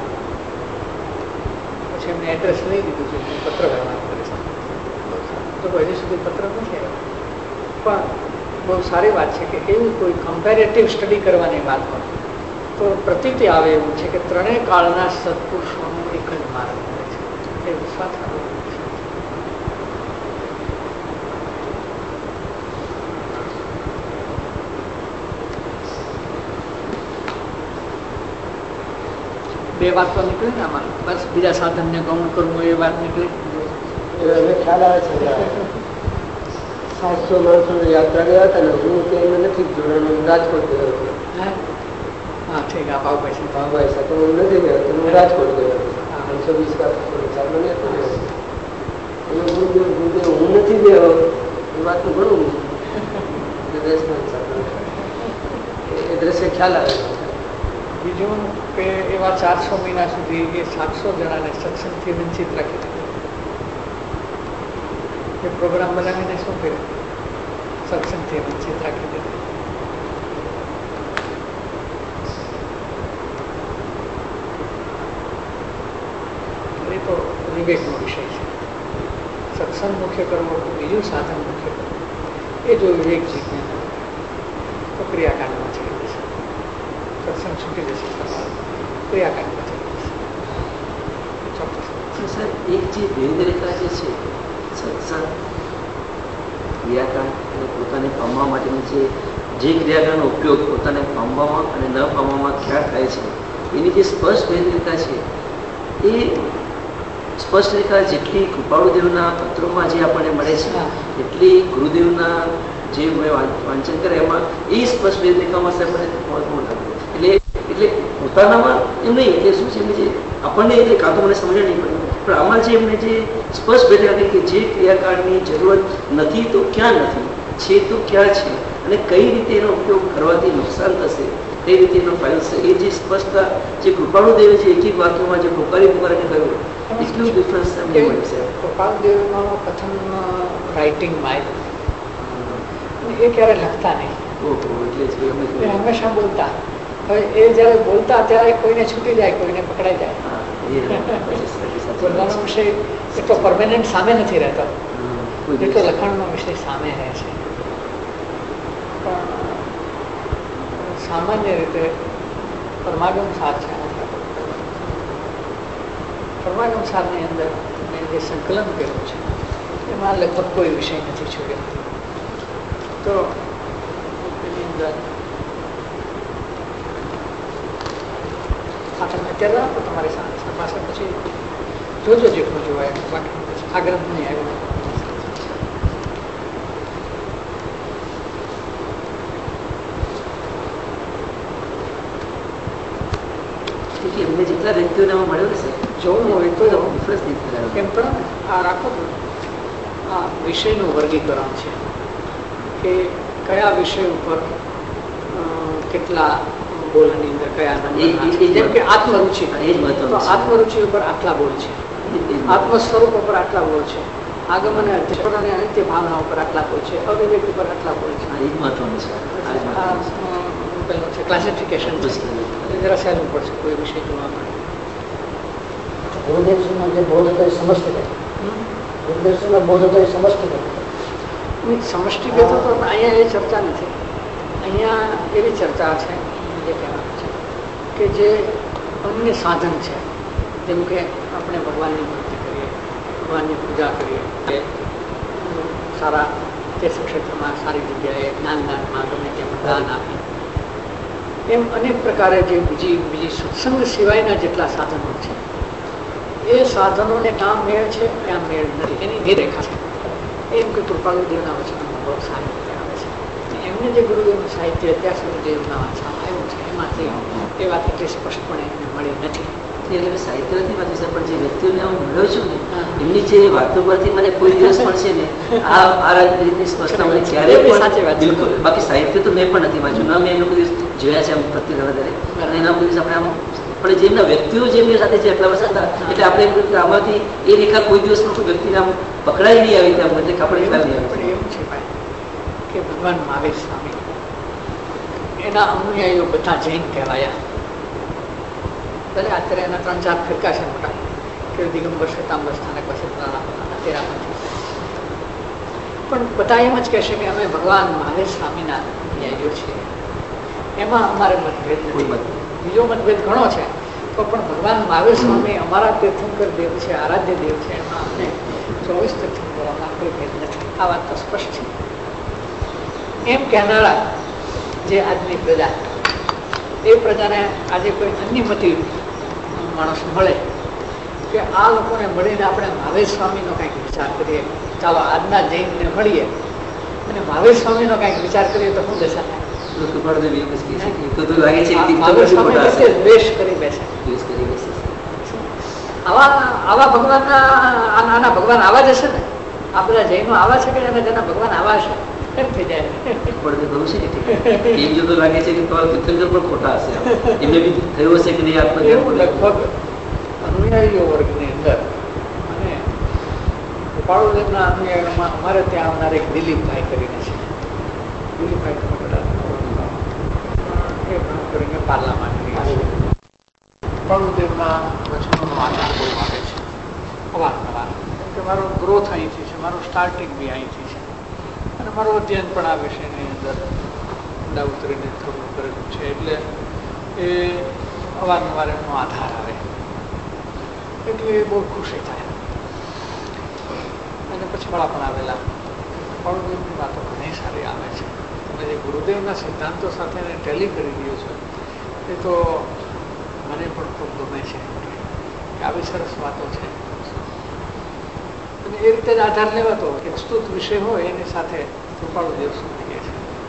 પછી એમને એડ્રેસ લઈ દીધું છે, હું પત્ર વ્યવહાર કરીશ. તો હજી સુધી પત્ર નથી આવ્યો, પણ બહુ સારી વાત છે કે એવું કોઈ કમ્પેરેટિવ સ્ટડી કરવાની વાત હોય તો પ્રતીતિ આવે એવું છે કે ત્રણેય કાળના સત્પુરુષોનું એક જ માર્ગ મળે છે. એ વિશ્વાસ કરવાનો છે. બે વાત તો નીકળી ને આમાં, બસ બીજા સાધનને ગૌણ કરવું એ વાત નીકળી. ખ્યાલ આવે છે 700 માણસોની યાત્રા ગયા હતા ને હું ત્યાં નથી જોડાનો, રાજકોટ ગયો હતો. હા ઠીક. આ ભાવભાઈ ભાવભાઈ સાથે હું નથી ગયો તો હું રાજકોટ ગયો હતો. 520 ગુરુદેવ હું નથી ગયો એ વાતનું ઘણું એ દ્રશ્ય ખ્યાલ આવે છે. બીજું કે એવા 400 મહિના સુધી એ 700 જણાને સત્સંગથી વંચિત રાખી દીધું. એ પ્રોગ્રામ બનાવીને શું કર્યું? સત્સંગથી વંચિત રાખી દીધું. એ તો વિવેકનો વિષય છે. સત્સંગ મુખ્ય કરવો, બીજું સાધન મુખ્ય કરવું, એ જો વિવેક જીતને તો ક્રિયાકાંડમાં ચડી જશે. સત્સંગ છૂટી જશે, ક્રિયાકાંડમાં ચડી જશે. ચોક્કસ. સર, એક જે ભેદરેખા જે છે સત્સંગ ક્રિયાકાંડ અને પોતાને પામવા માટેનો જે ક્રિયાકાંડનો ઉપયોગ પોતાને પામવામાં અને ન પામવામાં ક્યાં થાય છે એની જે સ્પષ્ટ ભેદરેખા છે એ સ્પષ્ટ રેખા જેટલી કૃપાળુદેવના પત્રોમાં જે આપણને મળે છે એટલી ગુરુદેવના જે વાંચન કરે એમાં એ સ્પષ્ટ ભેદરેખામાં આપણને મહત્વપૂર્ણ લાગે. એટલે પોતાનામાં એમ નહીં, એટલે શું છે એમને જે આપણને એટલે કાં તો મને સમજણ નહીં પડે, પણ આમાં જે એમને જે સ્પષ્ટ ભેદરેખા કે જે ક્રિયાકાળની જરૂરત નથી તો ક્યાં નથી, છે તો ક્યાં છે, અને કઈ રીતે એનો ઉપયોગ કરવાથી નુકસાન થશે, કઈ રીતે એનો ફાયદો થશે, એ જે સ્પષ્ટતા જે કૃપાળુદેવે જે એક એક વાક્યમાં જે પોકારીને કહ્યું એટલું ડિફરન્સ એમને મળ્યું છે. કૃપાળુદેવનો કથન રાઇટિંગમાં એ ક્યારે લખતા નહીં, એ હંમેશા બોલતા. હવે એ જયારે બોલતા ત્યારે કોઈને છૂટી જાય, કોઈને પકડાઈ જાય. બોલવાનો વિષય એટલો પરમેનન્ટ સામે નથી રહેતો જેટલો લખાણનો વિષય સામે રહે છે. પણ સામાન્ય રીતે પરમાગમ સાર છે. પરમાગમ સારની અંદર મેં જે સંકલન કર્યું છે એમાં લગભગ કોઈ વિષય નથી છોડ્યો. તો એની અંદર અત્યારે રાખો તમારી પાસે, પછી જોજો જેટલું જોવાય, બાકી પછી આ ગ્રંથ નહીં આવ્યો. એમને જેટલા વ્યક્તિઓને મળ્યો હશે જોવું હોય તો ડિફરન્સ દેખાય. એમ પણ આ રાખો તો આ વિષયનું વર્ગીકરણ છે કે કયા વિષય ઉપર કેટલા બોલની અંદર કયા નંબર, જેમ કે આત્મરુચિ, તો આત્મરુચિ ઉપર આટલા બોલ છે, આત્મ સ્વરૂપ ઉપર આટલા બોલ છે, આગમન અને અધ્યાત્મ અને અનિત્ય ભાવના ઉપર આટલા બોલ છે, અવિવેક ઉપર આટલા બોલ છે. પેલું છે ક્લાસિફિકેશન જરા સહેલું પડશે કોઈ વિષય જોવા માટે. ગુરુદેવજીનો જે બોધ હતો એ સમષ્ટિ ગુરુદેવજીનો બોધ હતો એ સમષ્ટિ સમષ્ટિ કહેતો તો અહીંયા એ ચર્ચા નથી. અહીંયા એવી ચર્ચા છે જે કહેવાનું છે કે જે અન્ય સાધન છે, જેમ કે આપણે ભગવાનની ભક્તિ કરીએ, ભગવાનની પૂજા કરીએ, સારા તીર્થક્ષેત્રમાં સારી જગ્યાએ જ્ઞાનદાનમાં ગમે તેમ દાન આપીએ, એમ અનેક પ્રકારે જે બીજી સત્સંગ સિવાયના જેટલા સાધનો છે એ સાધનોને કામ મેળ છે, ત્યાં મેળ નથી. એની નિરેખા છે. એમ કે કૃપાળુદેવના વચનમાં બહુ સારી રીતે આવે છે. એમને જે ગુરુદેવનું સાહિત્ય અત્યાર સુધી દેવના વાંચવામાં આવ્યું છે એમાંથી એ વાત એટલી સ્પષ્ટપણે એમને મળી નથી. એટલે સાહિત્ય નથી વાંચ્યું સર, પણ જે વ્યક્તિઓને હું મળ્યો છું ને એમની જે વાતો પરથી મને કોઈ દિવસ પણ છે ને આ રીતની સ્પષ્ટતા મને ક્યારેય પણ બિલકુલ. બાકી સાહિત્ય તો મેં પણ નથી વાંચ્યું, ના મેં એમનું કોઈ દિવસ જોયા છે આમ પ્રત્યેક વધારે, અને એના કોઈ દિવસ આપણે આમ પણ જેમના વ્યક્તિઓ જેમની સાથે છે એટલા વર્ષ હતા એટલે આપણે એમ કહ્યું કે આમાંથી એ રેખા કોઈ દિવસ કોઈ વ્યક્તિને આમ પકડાઈ નહીં આવી ત્યાં એટલે આપણે ખ્યાલ નહીં પણ એવું છે ભાઈ કે ભગવાન મહાવીર સ્વામી એના અનુયાયીઓ બધા જૈન કહેવાયા. ભલે અત્યારે એના 3-4 ફિરકા છે મોટા, કે દિગંબર શ્વેતાંબર સ્થાનક પછી તેરામાંથી, પણ બધા એમ જ કહેશે કે અમે ભગવાન મહાવીર સ્વામીના અનુયાયીઓ છીએ. એમાં અમારે મતભેદ નથી. બીજો મતભેદ ઘણો છે તો પણ ભગવાન મહાવીર સ્વામી અમારા તીર્થંકર દેવ છે, આરાધ્ય દેવ છે, એમાં અમને 24 તીર્થંકરોમાં કોઈ ભેદ નથી. આ વાત તો સ્પષ્ટ છે. એમ કહેનારા જે આજની પ્રજા, એ પ્રજાને આજે કોઈ અન્યમતી માણસ મળે કે આ લોકોને મળીને આપણે મહાવીર સ્વામીનો કંઈક વિચાર કરીએ, ચાલો આજના જૈનને મળીએ અને મહાવીર સ્વામીનો કંઈક વિચાર કરીએ તો શું દશા થાય? દ્વેષ કરી બેસે. આવા ભગવાનના ભગવાન આવા જ હશે ને? આ બધા જૈનો આવા છે કે જેના ભગવાન આવા હશે એમ થઈ જાય. એમ જો તો લાગે છે કે તીર્થંકર પણ ખોટા હશે, એમને બી થયું હશે કે નહીં એવું લગભગ અનુયાયીઓ વર્ગની અંદર અને ગોપાળદેવના અનુયાયીઓમાં અમારે ત્યાં આવનાર એક દિલીપભાઈ કરીને છે. દિલીપભાઈ તમે કદાચ એ ભણ કરીને પાર્લામેન્ટની છે. ગોપાળદેવના વચનોનો આધાર બહુ આવે છે અવારનવાર, કેમ કે મારો ગ્રોથ અહીંથી છે, મારું સ્ટાર્ટિંગ બી અહીંથી છે અને મારું અધ્યયન પણ આ વિષયની અંદર ઊંડા ઉતરીને થોડું કરેલું છે, એટલે એ અવારનવાર એનો આધાર આવે એટલે એ બહુ ખુશી થાય. અને પછી વાળા પણ આવેલા ગોપાળદેવની વાતો ઘણી સારી આવે છે. તમે જે ગુરુદેવના સિદ્ધાંતો સાથે એને ટેલી કરી દો છો એ તો મને પણ ખૂબ ગમે છે કે આવી સરસ વાતો છે. અને એ રીતે જ આધાર લેવાતો એક સ્તુત વિષય હોય એની સાથે ગોપાળદેવ સુધી છે.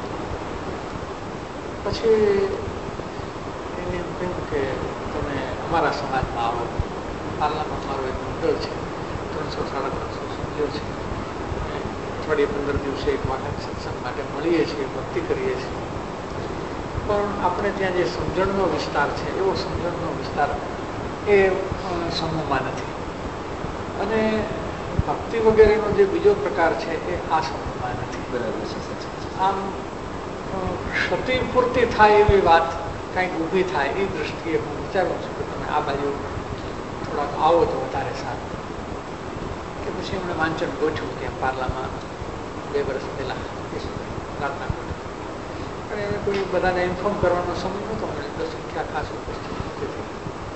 પછી એને એમ કહ્યું કે તમે અમારા સમાજમાં આવો. પાર્લામેન્ટ મારું એક મંડળ છે, 300-350 સભ્યો છે. અઠવાડિયે 15 દિવસે એક વખત સત્સંગ માટે મળીએ છીએ, ભક્તિ કરીએ છીએ. પણ આપણે ત્યાં જે સમજણનો વિસ્તાર છે એવો સમજણનો વિસ્તાર એ સમૂહમાં નથી, અને ભક્તિ વગેરેનો જે બીજો પ્રકાર છે એ આ સમૂહમાં નથી. બરાબર છે. આમ ક્ષતિપૂર્તિ થાય એવી વાત કંઈક ઊભી થાય એ દ્રષ્ટિએ હું વિચારું છું કે તમે આ બાજુ થોડાક આવો તો વધારે સારું. કે પછી એમણે વાંચન ગોઠવ્યું ત્યાં પાર્લામાં 2 વર્ષ પહેલાં પ્રાર્થના ગોઠવી, અને એને કોઈ બધાને ઇન્ફોર્મ કરવાનો સમય નહોતો મળે, તો સંખ્યા ખાસ ઉપસ્થિત નથી થઈ.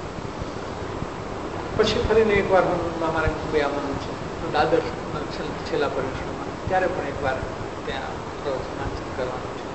પછી ફરીને એકવાર હું મારે મુંબઈ આવવાનું છે તો દાદર છેલ્લા પરીક્ષણમાં ત્યારે પણ એકવાર ત્યાં વાંચન કરવાનું છે.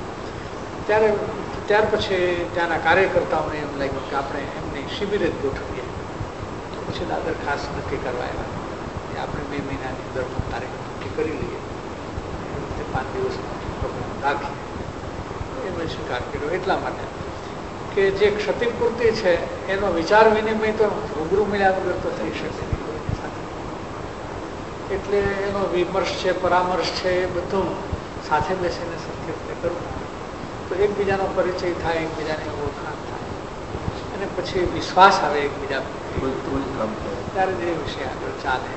ત્યાર પછી ત્યાંના કાર્યકર્તાઓને એમ લાગ્યું કે આપણે એમની શિબિર જ ગોઠવીએ. તો પછી દાદર ખાસ નક્કી કરવા આવ્યા કે આપણે 2 મહિનાની અંદર તારીખ નક્કી કરી લઈએ, એ રીતે 5 દિવસનો પ્રોગ્રામ રાખીએ. એનો સ્વીકાર કર્યો એટલા માટે કે જે ક્ષતિપૂર્તિ છે એનો વિચાર વિનિમય તો રૂબરૂ મળ્યા વગર તો થઈ શકે નહીં કોઈની સાથે. એટલે એનો વિમર્શ છે, પરામર્શ છે, એ બધું સાથે બેસીને સરખી રીતે કરવું તો એકબીજાનો પરિચય થાય, એકબીજાની ઓળખાણ થાય અને પછી વિશ્વાસ આવે એકબીજા ત્યારે જ એ વિષય આગળ ચાલે.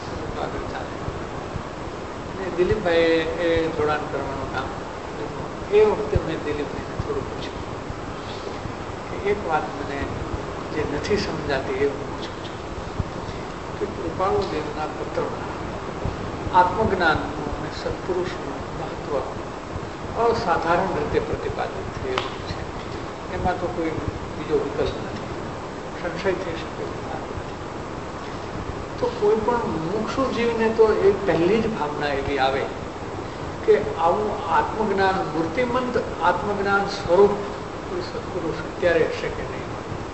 અને દિલીપભાઈએ એ જોડાણ કરવાનું કામ એ વખતે મેં દિલીપભાઈને થોડું પૂછ્યું કે એક વાત મને જે નથી સમજાતી એ હું પૂછું છું કે કૃપાળુદેવના પત્રમાં આત્મજ્ઞાનનું અને સત્પુરુષનું મહત્વ અસાધારણ રીતે પ્રતિપાદિત થયેલું છે. એમાં તો કોઈ બીજો વિકલ્પ નથી, સંશય થઈ શકે એવું નથી. તો કોઈ પણ મુમુક્ષુ જીવને તો એ પહેલી જ ભાવના એવી આવે કે આવું આત્મજ્ઞાન, મૂર્તિમંત આત્મજ્ઞાન સ્વરૂપ કોઈ સત્પુરુષ અત્યારે હશે કે નહીં,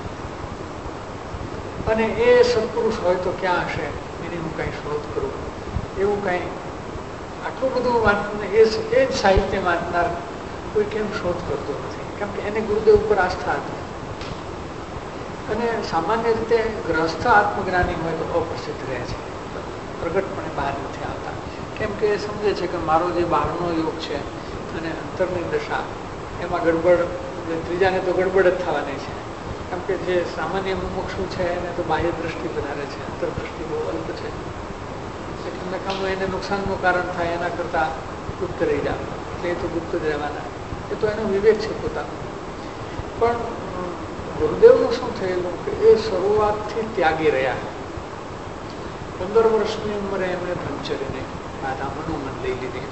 અને એ સત્પુરુષ હોય તો ક્યાં હશે એની હું કંઈ શોધ કરું. એવું કંઈ આટલું બધું વાંચને એ જ સાહિત્ય વાંચનાર કોઈ કેમ શોધ કરતો નથી, કેમ કે એને ગુરુદેવ ઉપર આસ્થા હતી. અને સામાન્ય રીતે ગ્રહસ્થ આત્મજ્ઞાની હોય તો અપ્રસિદ્ધ રહે છે, પ્રગટપણે બહાર નથી આવતા. કેમ કે એ સમજે છે કે મારો જે બહારનો યોગ છે અને અંતરની દશા એમાં ગડબડ, ત્રીજાને તો ગડબડ જ થવાની છે, કેમ કે જે સામાન્ય મુમુક્ષુ છે એને તો બાહ્ય દ્રષ્ટિ વધારે છે, અંતરદ્રષ્ટિ બહુ અલ્પ છે. એટલે નકામું એને નુકસાનનું કારણ થાય એના કરતાં ગુપ્ત રહી જાય. એટલે એ તો ગુપ્ત જ રહેવાના. એ તો એનો વિવેક છે પોતાનો. પણ ગુરુદેવનું શું થયેલું કે એ શરૂઆતથી ત્યાગી રહ્યા. 15 વર્ષની ઉંમરે એમણે બ્રહ્મચર્યને બાધા મનોમન લઈ લીધી.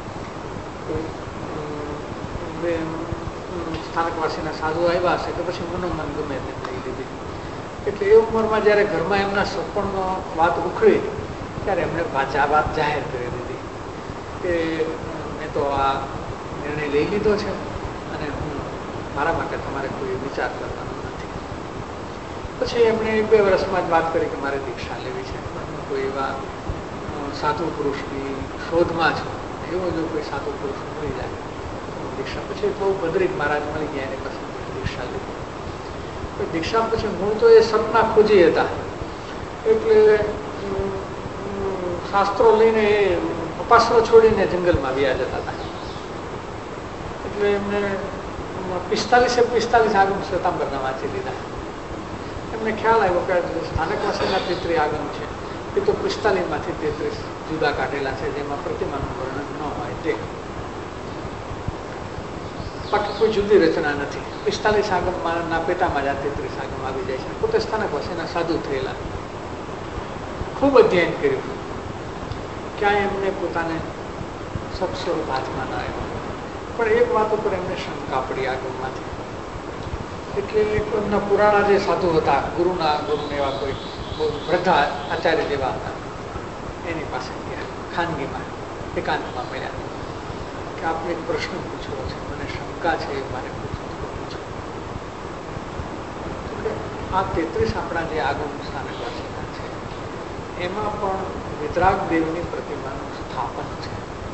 સ્થાનકવાસીના સાધુ આવ્યા હશે તો પછી મનોમન ગમે તે લઈ લીધી. એટલે એ ઉંમરમાં જ્યારે ઘરમાં એમના સપણનો વાત ઉખડી ત્યારે એમણે આ વાત જાહેર કરી દીધી કે મેં તો આ નિર્ણય લઈ લીધો છે અને હું મારા માટે તમારે કોઈ વિચાર કરવાનો નથી. પછી એમણે 2 વર્ષમાં જ વાત કરી કે મારે દીક્ષા લેવી છે, પણ હું કોઈ એવા સાધુ પુરુષની શોધમાં છું. એવો જો કોઈ સાધુ પુરુષ મળી જાય તો દીક્ષા. પછી બહુ ભદ્રિક મહારાજ મળી ગયા, એને પછી દીક્ષા લીધી. દીક્ષા પછી મૂળ તો એ સપના ખોજી હતા. એટલે શાસ્ત્રો લઈને એ ઉપાસનો છોડીને જંગલમાં વ્યા જતા હતા. એટલે એમને 45 આગમ શ્વેતાંબરના વાંચી લીધા. એમને ખ્યાલ આવ્યો કે સ્થાનકવાસીના 33 આગમ છે એ તો 45માંથી 33 જુદા કાઢેલા છે, જેમાં પ્રતિમાનું વર્ણન ન હોય તે. બાકી કોઈ જુદી રચના નથી. 45 આગમના પેટામાં જ 33 આગમ આવી જાય છે. પોતે સ્થાનકવાસીના સાધુ થયેલા, ખૂબ અધ્યયન કર્યું. ક્યાંય એમને પોતાને સત્સ્વરૂપ હાથમાં ના આવ્યો. પણ એક વાત ઉપર એમને શંકા પડી આગમમાંથી. એટલે એમના પુરાણા જે સાધુ હતા, ગુરુને એવા કોઈ બહુ વૃદ્ધા આચાર્ય જેવા હતા, એની પાસે ગયા ખાનગીમાં, એકાંતમાં મળ્યા કે આપણે એક પ્રશ્ન પૂછવો છે, મને શંકા છે, એ મારે પૂછો. આ 33 આપણા જે આગમ સ્થાનકવાસીના છે એમાં પણ વિતરાગ દેવની પ્રતિમાનું સ્થાપન છે.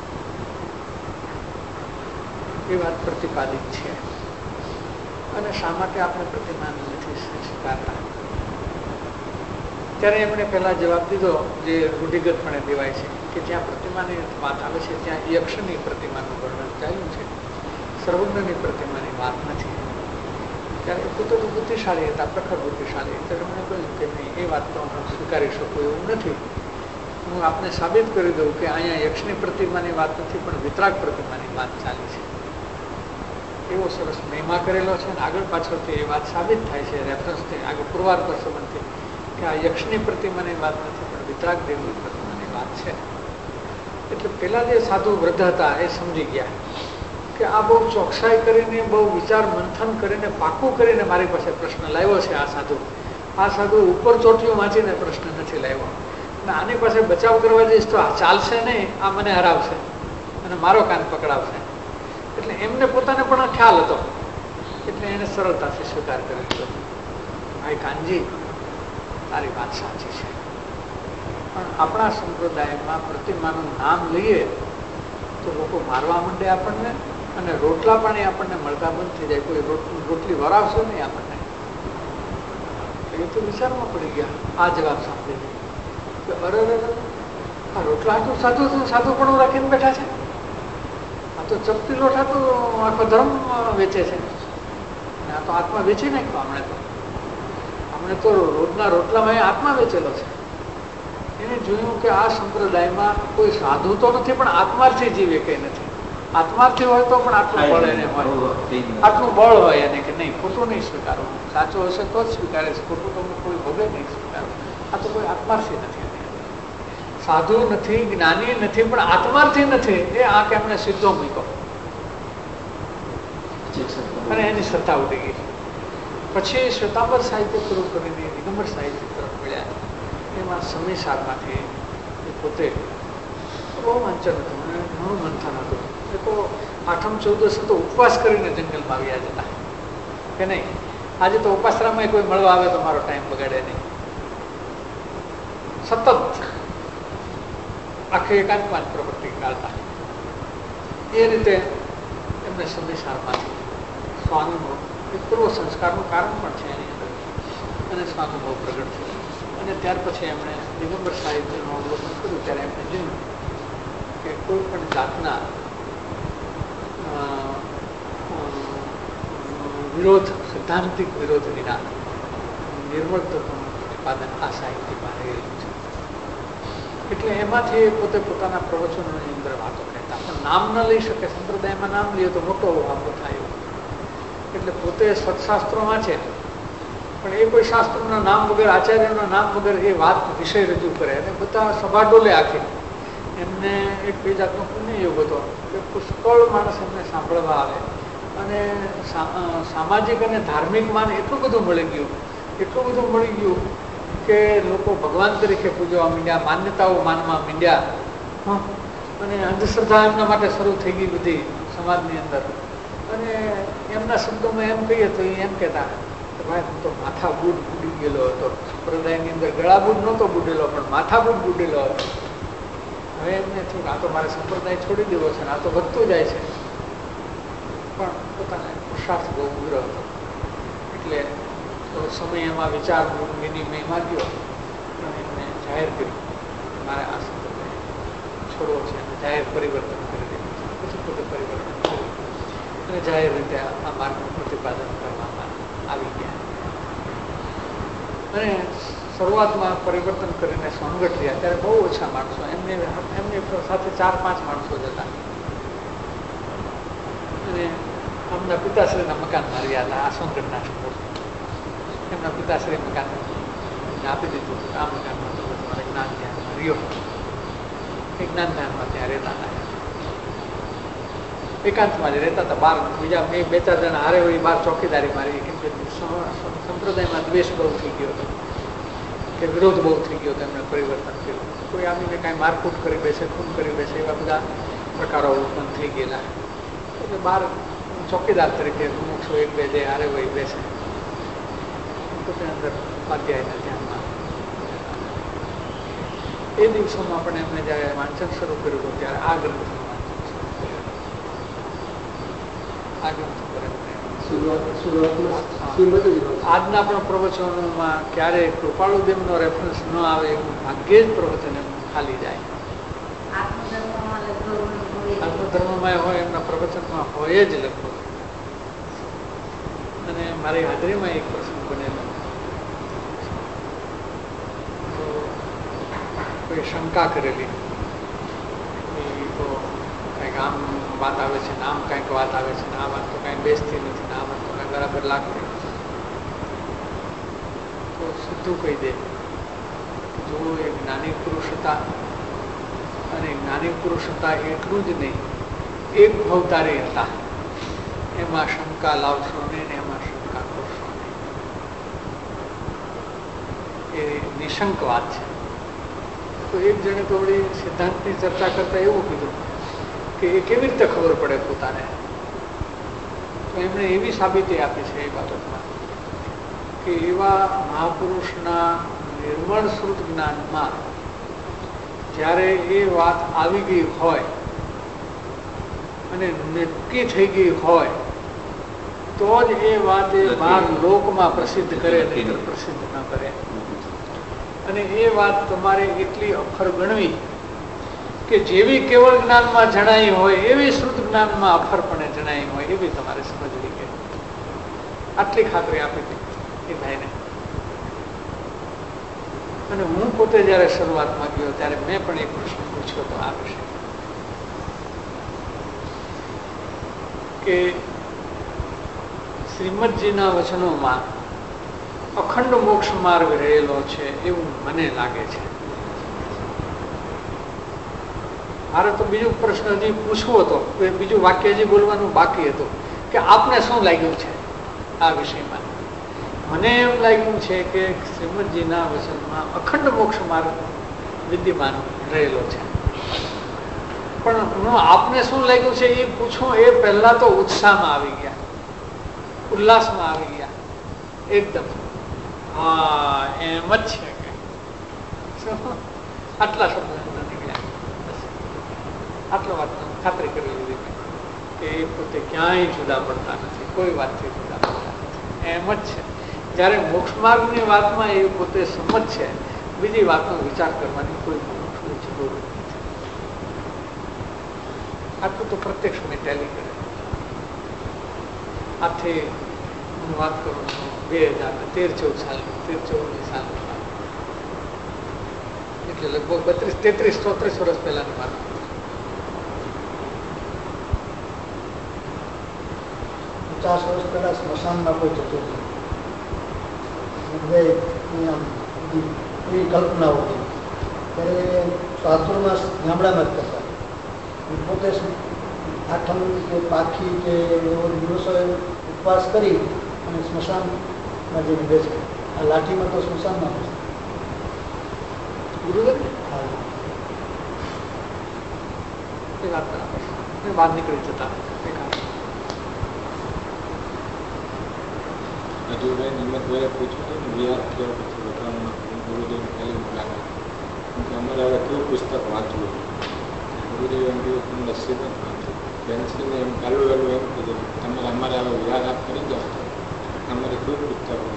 એ વાત પ્રતિપાદિત છે. અને શા માટે આપણે પ્રતિમાન નથી સ્વીકારતા? ત્યારે એમણે પહેલા જવાબ દીધો જે રૂઢિગતપણે દેવાય છે કે જ્યાં પ્રતિમાની વાત આવે છે ત્યાં યક્ષની પ્રતિમાનું વર્ણન ચાલ્યું છે, સર્વજ્ઞની પ્રતિમાની વાત નથી. ત્યારે પોતે તો બુદ્ધિશાળી હતા, પ્રખર બુદ્ધિશાળી. ત્યારે મને કહ્યું કે નહીં, એ વાત તો હું સ્વીકારી શકું એવું નથી. હું આપને સાબિત કરી દઉં કે અહીંયા યક્ષની પ્રતિમાની વાત નથી, પણ વિતરાગ પ્રતિમાની વાત ચાલી છે. એવો સરસ મહિમા કરેલો છે. અને આગળ પાછળથી એ વાત સાબિત થાય છે રેફરન્સથી, આગળ પુરવાર સંબંધથી, કે આ યક્ષની પ્રતિમાની વાત નથી, પણ વિતરાગ દેવની પ્રતિમાની વાત છે. એટલે પેલા જે સાધુ વૃદ્ધ હતા એ સમજી ગયા કે આ બહુ ચોકસાઈ કરીને, બહુ વિચાર મંથન કરીને, પાકું કરીને મારી પાસે પ્રશ્ન લાવ્યો છે આ સાધુ ઉપર ચોટીઓ વાંચીને પ્રશ્ન નથી લાવ્યો. અને આની પાસે બચાવ કરવા જઈશ તો આ ચાલશે નહીં, આ મને હરાવશે અને મારો કાન પકડાવશે. એટલે એમને પોતાને પણ ખ્યાલ હતો. એટલે એને સરળતાથી સ્વીકાર કરી દીધો. ભાઈ કાનજી, તારી વાત સાચી છે, પણ આપણા સંપ્રદાયમાં પ્રતિમાનું નામ લઈએ તો લોકો મારવા માંડે આપણને, અને રોટલા પાણી આપણને મળતા બંધ થઈ જાય. કોઈ રોટલી વરાવશે નહીં આપણને. એ તો વિચારમાં પડી ગયા આ જવાબ સાંભળીને કે અરે આ રોટલા તો સાધુપણું રાખીને બેઠા છે. આ તો ચપટી લોઠા તો આખો ધર્મ વેચે છે. અને આ તો આત્મા વેચી નાખ્યો. હમણે તો રોજના રોટલામાં આત્મા વેચેલો છે. એને જોયું કે આ સંપ્રદાયમાં કોઈ સાધુ તો નથી, પણ આત્માર્થી જીવે કઈ નથી. આત્માર્થી હોય તો પણ આટલું બળ એને હોય, આટલું બળ હોય એને કે નહીં, ખોટું નહીં સ્વીકારવું. સાચું હશે તો જ સ્વીકારે છે, ખોટું તો કોઈ ભોગે નહીં સ્વીકારવું. આ તો કોઈ આત્માર્થી નથી, સાધુ નથી, જ્ઞાની નથી, પણ આત્માર્થી નથી. એ આ કે એમણે સીધો મૂક્યો અને એની સત્તા ઉડી ગઈ. પછી શ્વેતાંબર સાહિત્ય પૂરું કરીને દિગંબર સાહિત્ય તરફ મળ્યા. એમાં સમીસારમાંથી એ પોતે બહુ વાંચન હતું અને ઘણું મંથન હતું. એ તો 8મ 14 તો ઉપવાસ કરીને જંગલમાં આવ્યા જતા કે નહીં. આજે તો ઉપાસરામાં કોઈ મળવા આવે તો મારો ટાઈમ બગાડે નહીં. સતત આખી એકાંતમાં પ્રવૃત્તિ કાઢતા. એ રીતે એમને સમીસારમાંથી સ્વાનુભવ, એ પૂર્વ સંસ્કારનું કારણ પણ છે એની અંદર, અને સ્વાનુભવ પ્રગટ થયો. અને ત્યાર પછી એમણે દિગંબર સાહિત્યનું અવલોકન કર્યું. ત્યારે એમણે જોયું કે કોઈ પણ જાતના વિરોધ, સિદ્ધાંતિક વિરોધ વિના નિર્મળ તત્વનું પ્રતિપાદન આ સાહિત્યમાં રહેલું છે. એટલે એમાંથી પોતે પોતાના પ્રવચનોની અંદર વાતો કહેતા, પણ નામ ન લઈ શકે. સંપ્રદાયમાં નામ લઈએ તો મોટો વાપો થાય. એટલે પોતે સત્શાસ્ત્રો વાંચે, પણ એ કોઈ શાસ્ત્રોના નામ વગર, આચાર્યના નામ વગર એ વાત વિષય રજૂ કરે અને બધા સભા ડોલે આખે. એમને એક બે જાતનો પુણ્ય યોગ હતો કે પુષ્કળ માણસ એમને સાંભળવા આવે અને સામાજિક અને ધાર્મિક માન એટલું બધું મળી ગયું કે લોકો ભગવાન તરીકે પૂજવા માંડ્યા, માન્યતાઓ માનવા માંડ્યા અને અંધશ્રદ્ધા એમના માટે શરૂ થઈ ગઈ બધી સમાજની અંદર. અને એમના શબ્દોમાં એમ કહીએ તો એમ કહેતા કે ભાઈ હું તો માથાબૂટ બુડી ગયેલો હતો. સંપ્રદાયની અંદર ગળાબૂટ નહોતો બુડેલો, પણ માથાબૂટ બુડેલો હતો. હવે એમને થયું આ તો મારે સંપ્રદાય છોડી દેવો છે, આ તો વધતું જાય છે. પણ પોતાને પુરુષાર્થ બહુ ઉગ્ર હતો. એટલે થોડો સમય એમાં વિચાર વિનિમય માગ્યો અને એમને જાહેર કર્યું મારે આ સંપ્રદાય છોડવો છે અને જાહેર પરિવર્તન કરી દીધું. પછી પોતે પરિવર્તન કર્યું અને જાહેર રીતે આ માર્ગનું પ્રતિપાદન કરવામાં આવી ગયા. અને શરૂઆતમાં પરિવર્તન કરીને સોનગઢ રહ્યા ત્યારે બહુ ઓછા માણસો, એમની સાથે 4-5 માણસો જ હતા. અને આમના પિતાશ્રીના મકાનમાં રહ્યા હતા. આ સોનગઢના એમના પિતાશ્રી મકાન આપી દીધું. આ મકાનમાં તો તમારે જ્ઞાન ધ્યાનમાં રહ્યો. એ જ્ઞાન ધ્યાનમાં ત્યાં રહેતા હતા, એકાંતમાં જ રહેતા હતા. બહાર બીજા 2-4 જણા હારે હોય બહાર ચોકીદારી મારી. કેમ કે સંપ્રદાયમાં દ્વેષ બહુ થઈ ગયો હતો કે વિરોધ બહુ થઈ ગયો હતો. એમણે પરિવર્તન કર્યું. કોઈ આવીને કાંઈ મારકૂટ કરી બેસે, ખૂન કરી બેસે, એવા બધા પ્રકારો ઉત્પન્ન થઈ ગયેલા. એટલે બહાર ચોકીદાર તરીકે 1-2 જે હારે હોય બેસે તો તે અંદર ઉપાધ્યાયના ધ્યાનમાં. એ દિવસોમાં પણ એમને જ્યારે વાંચન શરૂ કર્યું હતું ત્યારે આ ગ્રંથનું વાંચન શરૂ કર્યું. આ ગ્રંથ પર આજના પણ પ્રવચનોમાં ક્યારેય કૃપાળુદેવનો રેફરન્સ ન આવે એવું ભાગ્યે જ પ્રવચન એમ ખાલી જાય. આત્મધર્મમાં હોય એમના પ્રવચનમાં હોય જ લગભગ. અને મારી હાજરીમાં એક પ્રસંગ બનેલો. કોઈ શંકા કરેલી તો કંઈક આમ વાત આવે છે ને આમ કંઈક વાત આવે છે ને આ વાત તો કાંઈ બેસતી નથી ને આ વાત તો કાંઈ બરાબર લાગતી નથી. તો સીધું કહી દે જો એ જ્ઞાની પુરુષ હતા અને જ્ઞાની પુરુષ હતા એટલું જ નહીં, એક ભવતારી હતા. એમાં શંકા લાવશો નહીં ને એમાં શંકા કરશો નહીં. એ નિશંક વાત છે. તો એક જણે તો વળી સિદ્ધાંતની ચર્ચા કરતા એવું કીધું કે એ કેવી રીતે ખબર પડે પોતાને. તો એમણે એવી સાબિતી આપી છે એ બાબતમાં કે એવા મહાપુરુષના નિર્મળ શ્રુત જ્ઞાનમાં જ્યારે એ વાત આવી ગઈ હોય અને નક્કી થઈ ગઈ હોય તો જ એ વાત એ બહાર લોકમાં પ્રસિદ્ધ કરે, પ્રસિદ્ધ ન કરે. અને એ વાત તમારે એટલી અફર ગણવી કે જેવી કેવળ જ્ઞાનમાં જણાઈ હોય એવી શ્રુત જ્ઞાનમાં અફરપણે જણાઈ હોય એવી તમારે સમજવી કે આટલી ખાતરી આપી હતી એ ભાઈને. અને હું પોતે જયારે શરૂઆતમાં ગયો ત્યારે મેં પણ એક પ્રશ્ન પૂછ્યો હતો આ વિશે કે શ્રીમદજીના વચનોમાં અખંડ મોક્ષ માર્ગ રહેલો છે એવું મને લાગે છે. મારે તો બીજો પ્રશ્ન હજી પૂછવો હતો, બીજું વાક્ય હજી બોલવાનું બાકી હતું કે આપને શું લાગ્યું છે આ વિષયમાં. મને એમ લાગ્યું છે કે શ્રીમદજીના વચનમાં અખંડ મોક્ષ માર્ગ વિદ્યમાન રહેલો છે. પણ હું આપને શું લાગ્યું છે એ પૂછું એ પહેલા તો ઉત્સાહમાં આવી ગયા, ઉલ્લાસમાં આવી ગયા એકદમ. હા એમ જ છે કે આટલા શબ્દો નીકળ્યા. આટલો વાત ખાતરી કરી લીધી કે એ પોતે ક્યાંય જુદા પડતા નથી, કોઈ વાતથી જુદા પડતા નથી, એમ જ છે. જ્યારે મોક્ષ માર્ગની વાતમાં એ પોતે સમજ છે, બીજી વાતનો વિચાર કરવાની કોઈ જરૂર નથી. આટલું તો પ્રત્યક્ષ મેં ટેલી કરે. આથી હું વાત કરું છું 2013-14 સાલની 13-14 સાલની વાત, એટલે લગભગ 32-33 વર્ષ પહેલાની વાત. 50 વર્ષ પહેલા સ્મશાનમાં કોઈ જતું નથી, એવી કલ્પનાઓ હતી. ત્યારે ચાતુર્માસ ગામડામાં જ કરતા. પોતે આઠમ કે પાખી કે એવો દિવસો ઉપવાસ કરી અને સ્મશાનમાં જઈને બેસે. આ લાઠીમાં તો સ્મશાનમાં બેસે. ગુરુદેવ એ વાત બરાબર, બહાર નીકળી જતા. અજુભાઈ નિમતભાઈએ પૂછ્યું હતું ને વિહાર થયો પછી વટાણમાં ગુરુદેવ પહેલી મુલાકાત, અમારે હવે કયું પુસ્તક વાંચવું? ગુરુદેવ એમ કહ્યું તમને શ્રીમદ વાંચવું. બેનશ્રીને એમ પહેલું વહેલું એમ કીધું તમારે અમારે હવે વિહાર આપ કરી જાઓ, અમારે કયું પુસ્તક વાંચવું?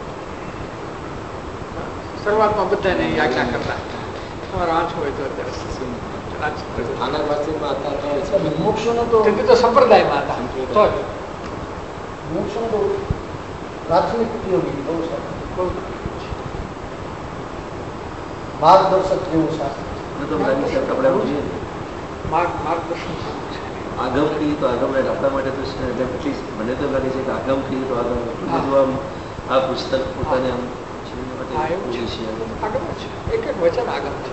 શરૂઆતમાં બધાને આજ્ઞા કરતા તમારે વાંચવું હોય તો અત્યારે આના પાસેમાં હતા મોક્ષનો તો સંપ્રદાયમાં હતા તો મોક્ષનો તો પ્રાથમિક ઉપયોગી બહુ સારું, માર્ગદર્શક જેવું શાસ્ત્ર. માર્ગદર્શન આગમ કરીએ તો આગમ આપણા માટે તો મને તો લાગે છે કે આગમ કરીએ તો આગમ બધું આ પુસ્તક પોતાને આમ આગળ છે, એક એક વચન આગળ છે.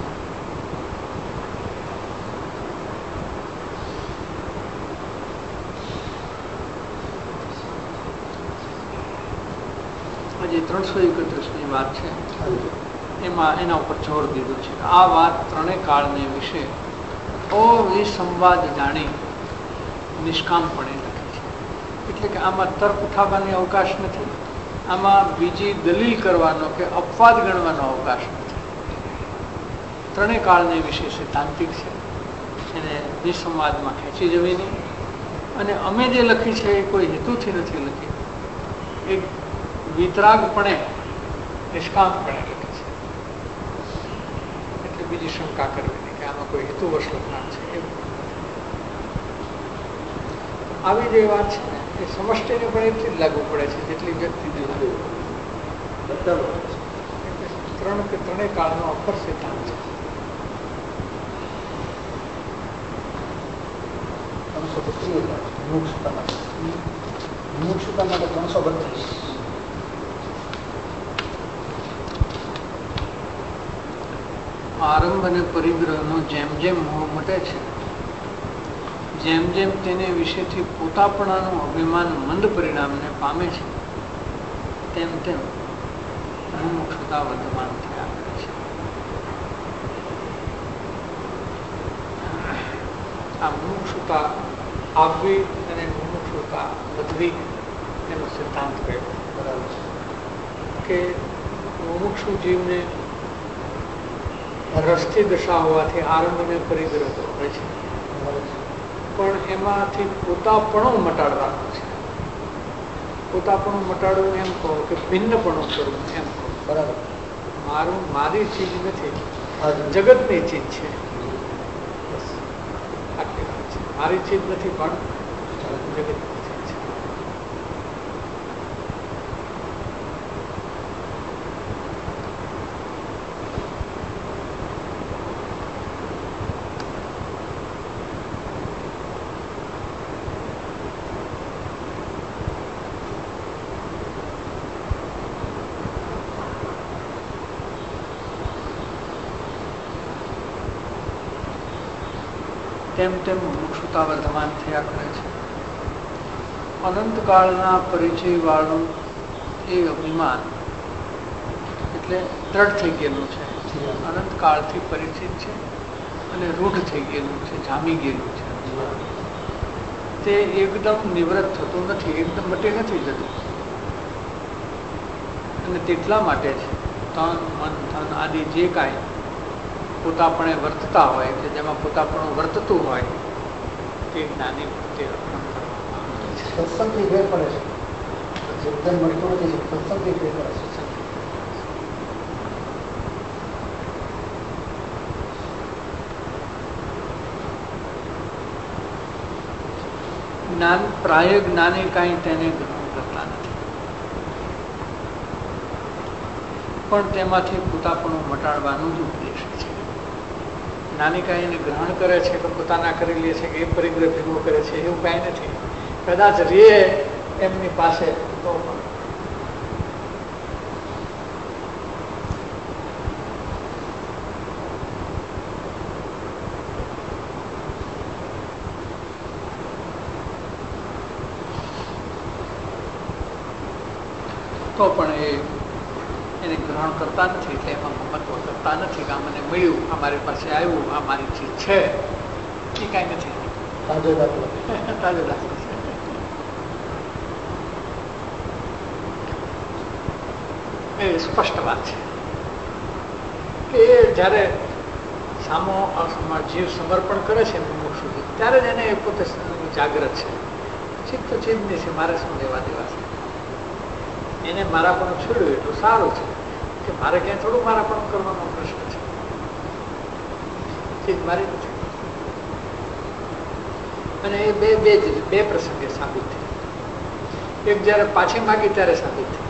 જે 331ની વાત છે એમાં એના ઉપર જોર દીધું છે. આ વાત ત્રણેય કાળને વિશે અવિસંવાદ જાણી નિષ્કામપણે લખી છે. એટલે કે આમાં તર્ક ઉઠાવવાની અવકાશ નથી, આમાં બીજી દલીલ કરવાનો કે અપવાદ ગણવાનો અવકાશ નથી. ત્રણેય કાળને વિશે સિદ્ધાંતિક છે, એને નિસંવાદમાં ખેંચી જવી નહીં. અને અમે જે લખી છે એ કોઈ હેતુથી નથી લખી, એક વિતરાગપણે નિષ્કામપણે લખી છે. એટલે બીજી શંકા કરવી નહીં કે આમાં કોઈ હેતુવશ લખનાર છે એવું. આવી જે વાત છે ને એ સમષ્ટિને પણ એટલી જ લાગુ પડે છે જેટલી વ્યક્તિ ત્રણેય કાળનો અપર સિદ્ધાંત છે. 332 આરંભ અને પરિગ્રહનો જેમ જેમ મોહ મટે છે, જેમ જેમ તેને વિશેથી પોતાપણાનું અભિમાન મંદ પરિણામને પામે છે, તેમ તેમ મુમુક્ષુતા વર્તમાન થયા કરે છે. આ મુમુક્ષુતા આવવી અને મુમુક્ષુતા વધવી એનો સિદ્ધાંત કયો બરાબર છે કે મુમુક્ષુ જીવને રસથી દશા હોવાથી આરંભ અને પરિગ્રહ હોય છે, પણ એમાંથી પોતાપણું મટાડવાનું છે. પોતાપણું મટાડવું એમ કહો કે ભિન્નપણું કરવું એમ કહો. બરાબર. મારી ચીજ નથી, જગતની ચીજ છે. આટલી વાત છે. મારી ચીજ નથી પણ જગતની ચીજ છે. તેમ તેમ મુમુક્ષુતા વર્ધમાન થયા કરે છે. અનંતકાળના પરિચય વાળું એ અભિમાન એટલે દ્રઢ થઈ ગયેલું છે, અનંતકાળથી પરિચિત છે અને રૂઢ થઈ ગયેલું છે, જામી ગયેલું છે. તે એકદમ નિવૃત્ત થતું નથી, એકદમ મટી નથી જતું. અને તેટલા માટે છે તન મન ધન આદિ જે કાંઈ પોતાપણે વર્તતા હોય કે જેમાં પોતાપણું વર્તતું હોય તે જ્ઞાની તે અર્પણ કરવામાં આવે છે. સત્સંગથી ફેર પડે છે, એકદમ મળતું નથી, સત્સંગથી ફેર પડે છે. જ્ઞાન પ્રાય જ્ઞાની કાંઈ તેને ગ્રહણ કરતા નથી. પણ તેમાંથી પોતાપણું મટાડવાનું જ ઉપદેશ છે. નાની કાંઈ એને ગ્રહણ કરે છે કે પોતાના કરી લે છે કે એ પરિગ્રહ ભેગો કરે છે એવું કાંઈ નથી. કદાચ રે એમની પાસે તો પણ એને ગ્રહણ કરતા નથી. એટલે એમાં મહત્વ કરતા નથી કે આ મને મળ્યું, આ મારી પાસે આવ્યું, આ મારી ચીજ છે, એ કાંઈ નથી. તાજો દાખલો છે. એ સ્પષ્ટ વાત છે કે જ્યારે સામો જીવ સમર્પણ કરે છે મુમુક્ષુ સુધી, ત્યારે જ એને પોતે જાગ્રત છે. ચિત્ત તો ચીજની છે, મારે શું લેવા દેવા છે. એને મારા પણ છોડ્યું એટલું સારું છે કે મારે ક્યાંય થોડું મારા પણ કરવાનો પ્રશ્ન છે. ચીજ મારી નથી. અને એ બે પ્રસંગે સાબિત થઈ. એક જયારે પાછી માગી ત્યારે સાબિત થઈ.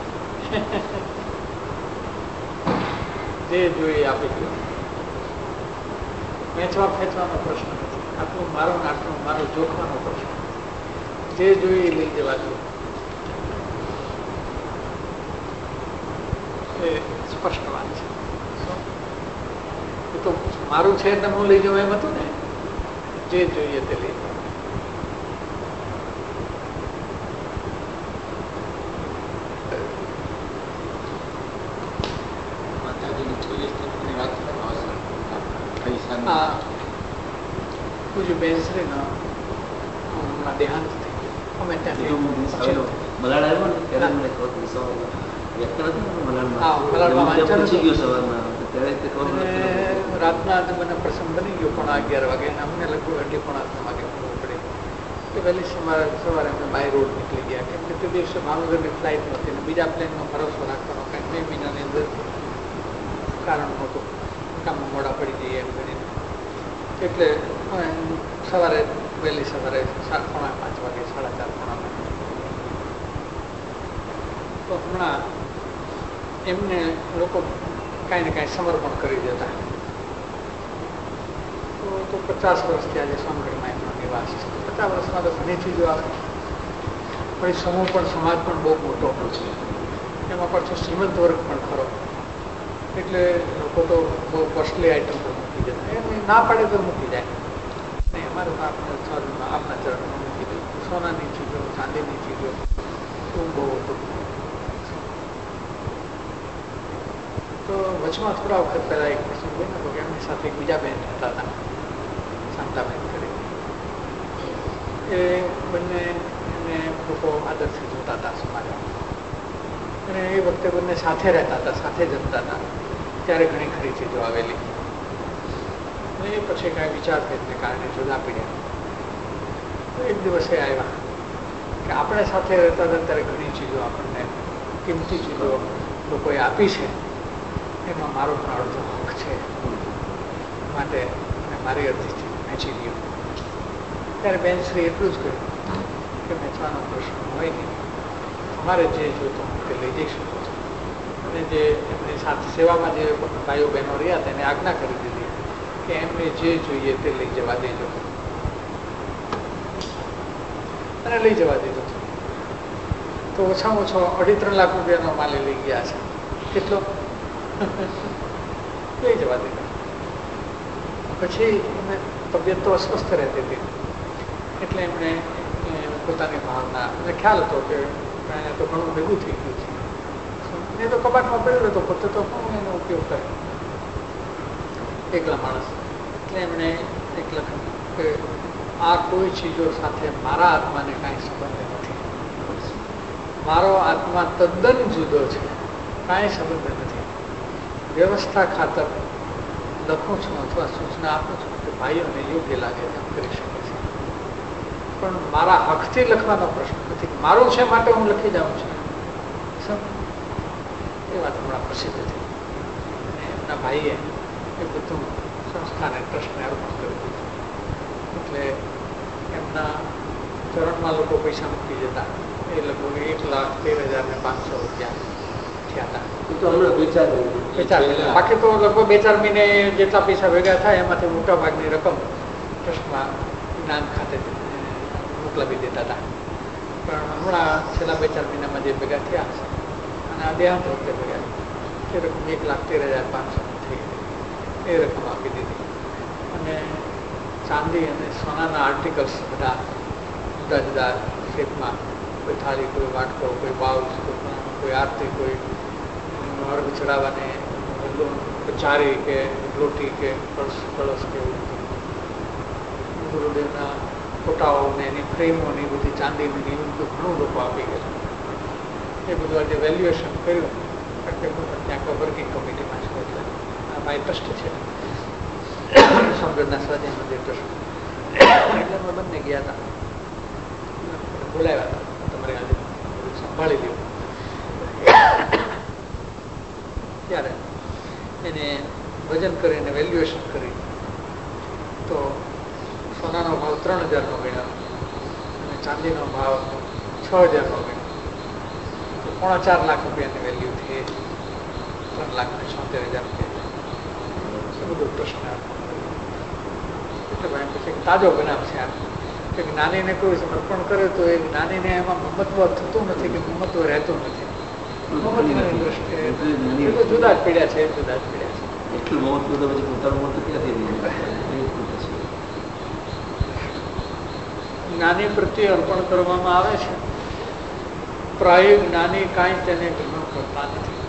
જે જોઈએ આપી ગયો. વેચવા ફેંચવાનો પ્રશ્ન નથી. આટલું મારો ને આટલું મારો જોખવાનો પ્રશ્ન. જે જોઈએ એ લઈ જવા દો. એ સ્પષ્ટ વાત છે. એ તો મારું છે એટલે હું લઈ જવા એમ હતું ને. જે જોઈએ તે લઈ જવા. પૂજ્ય બેનશ્રીનો દેહાંત થઈ ગયું. અમે રાતના મને પ્રસંગ બની ગયો 11:30 વાગે. અમને લગભગ 11:30 વાગે ખબર પડી કે વહેલી સવારે અમે બાય રોડ નીકળી ગયા. કેમ કે તે દિવસે ભાવનગરની ફ્લાઇટ નહોતી ને બીજા પ્લેનનો ભરોસો રાખવાનો કાંઈ 2 મહિનાની અંદર કારણ નહોતું. કામમાં મોડા પડી જઈએ એમ કરીને. એટલે સવારે વહેલી સવારે 4:45 વાગે 4:30 તો હમણાં એમને લોકો કાંઈ ને કાંઈ સમર્પણ કરી દેતા. તો 50 વર્ષથી આજે સોનગઢમાં એમનો નિવાસ છે. 50 વર્ષમાં તો ઘણી ચીજો આવે. પણ સમૂહ પણ સમાજ પણ બહુ મોટો છે. એમાં પાછો શ્રીમંત વર્ગ પણ ખરો. એટલે લોકો તો બહુ કોસ્ટલી આઈટમ પર મૂકી જતા. એમ ના પાડે તો મૂકી જાય. નહીં, અમારે તો આપણા ચરણમાં મૂકી દઉં. સોનાની ચીજો, ચાંદીની ચીજો એવું બહુ હતું. તો વચમાં થોડા વખત પહેલાં એક પ્રસંગ બન્યો હતો કે એમની સાથે એક બીજા બેન હતા શાંતાબેન કરી. એ બંને એને લોકો આદરથી જોતા હતા સમાજમાં. અને એ વખતે બંને સાથે રહેતા હતા, સાથે જમતા હતા. ત્યારે ઘણી ખરી ચીજો આવેલી. અને એ પછી કાંઈ વિચારભેદને કારણે જુદા પડ્યા. તો એક દિવસે આવ્યા કે આપણે સાથે રહેતા હતા ત્યારે ઘણી ચીજો આપણને કિંમતી ચીજો લોકોએ આપી છે. એમાં મારો પણ અડધો હક છે. માટે મારી અડધી ચીજ વેચી દઉં. ત્યારે બેનશ્રી એટલું જ કહ્યું કે વેચવાનો પ્રશ્ન હોય નહીં. તમારે જે જોઈતો તે લઈ જઈ શકો છો. અને જે એમની સાથે સેવામાં જે ભાઈઓ બહેનો રહ્યા તેને આજ્ઞા કરી દીધી કે એમને જે જોઈએ તે લઈ જવા દેજો. અને લઈ જવા દીધો. તો ઓછામાં ઓછો 2.5-3 લાખ રૂપિયાનો માલ લઈ ગયા છે. કેટલો? લઈ જવા દીધો. પછી એમને તબિયત તો અસ્વસ્થ રહેતી હતી. એટલે એમણે પોતાની ભાવના અને ખ્યાલ હતો કે એને તો ઘણું ભેગું થઈ ગયું છે. એ તો કબાટમાં પડ્યો હતો, પોતે તો પણ એનો ઉપયોગ કરે એકલા માણસ. એટલે એમણે એક લખ્યું કે આ કોઈ ચીજો સાથે મારા આત્માને કાંઈ સંબંધ નથી. મારો આત્મા તદ્દન જુદો છે, કાંઈ સંબંધ નથી. વ્યવસ્થા ખાતર લખું છું અથવા સૂચના આપું છું કે ભાઈઓને યોગ્ય લાગે તેમ કરી શકે છે. પણ મારા હકથી લખવાનો પ્રશ્ન નથી. મારું છે માટે હું લખી જાઉં છું. એ વાત હમણાં પ્રસિદ્ધ થઈ. અને એમના ભાઈએ એ બધું સંસ્થાને ટ્રસ્ટને અર્પણ કરી દીધું. એટલે એમના ચરણમાં લોકો પૈસા મૂકી જતા. એ લગભગ 1,13,500 રૂપિયા થયા હતા. એ તો હમણાં વિચાર બાકી તો લગભગ 2-4 મહિને જેટલા પૈસા ભેગા થાય એમાંથી મોટા ભાગની રકમ ટ્રસ્ટમાં જ્ઞાન ખાતે મોકલાવી દેતા હતા. પણ હમણાં છેલ્લા 2-4 મહિનામાં જે ભેગા થયા હશે અને આ દેહાંત વખતે ભેગા એ રકમ 1,13,500 થઈ ગઈ. એ રકમ આપી દીધી અને ચાંદી અને સોનાના આર્ટિકલ્સ બધા જુદા જુદા શેપમાં, કોઈ થાળી, કોઈ વાટકો, કોઈ બાઉલ, કોઈ આરતી, કોઈ અર્ઘ ચડાવવાને ચારી કે લોટી કે કળશ કે ગુરુદેવના ફોટાઓ ને એની ફ્રેમો ને બધી ચાંદીની બધું ઘણું લોકો આપી ગયા. એ બધું આજે વેલ્યુએશન કર્યું કારણ કે હું ત્યાં વર્કિંગ કમિટીમાં છું એટલે આ મારી ટ્રસ્ટ છે સોમગઢના સ્વાધ્યાય મંદિર ટ્રસ્ટ. એટલે અમે બંને ગયા હતા, બોલાવ્યા હતા તમારે આજે સંભાળી લ્યો. ત્યારે એને વજન કરીને વેલ્યુએશન કરી તો સોનાનો ભાવ 3,000નો ગણ્યો અને ચાંદીનો ભાવ 6,000નો ગણ્યો તો 4.5 લાખ રૂપિયાની વેલ્યુ થઈ. 3,77,000 રૂપિયા બધું ટ્રસ્ટને એટલે ભાઈ પછી તાજો બનાવ છે આ કે નાનીને કોઈ સમર્પણ કરે તો એ નાનીને એમાં મમત્વ થતું નથી કે મમત્વ રહેતું નથી. મમત્વની દ્રષ્ટિએ જુદા જ પીડ્યા છે, જુદા જ પીડ્યા છે. એટલું મહત્વ તો પછી પોતાનું મહત્વ ક્યાંથી જ્ઞાની પ્રત્યે અર્પણ કરવામાં આવે છે. પ્રાય જ્ઞાની કાંઈ તેને ગ્રહણ કરતા નથી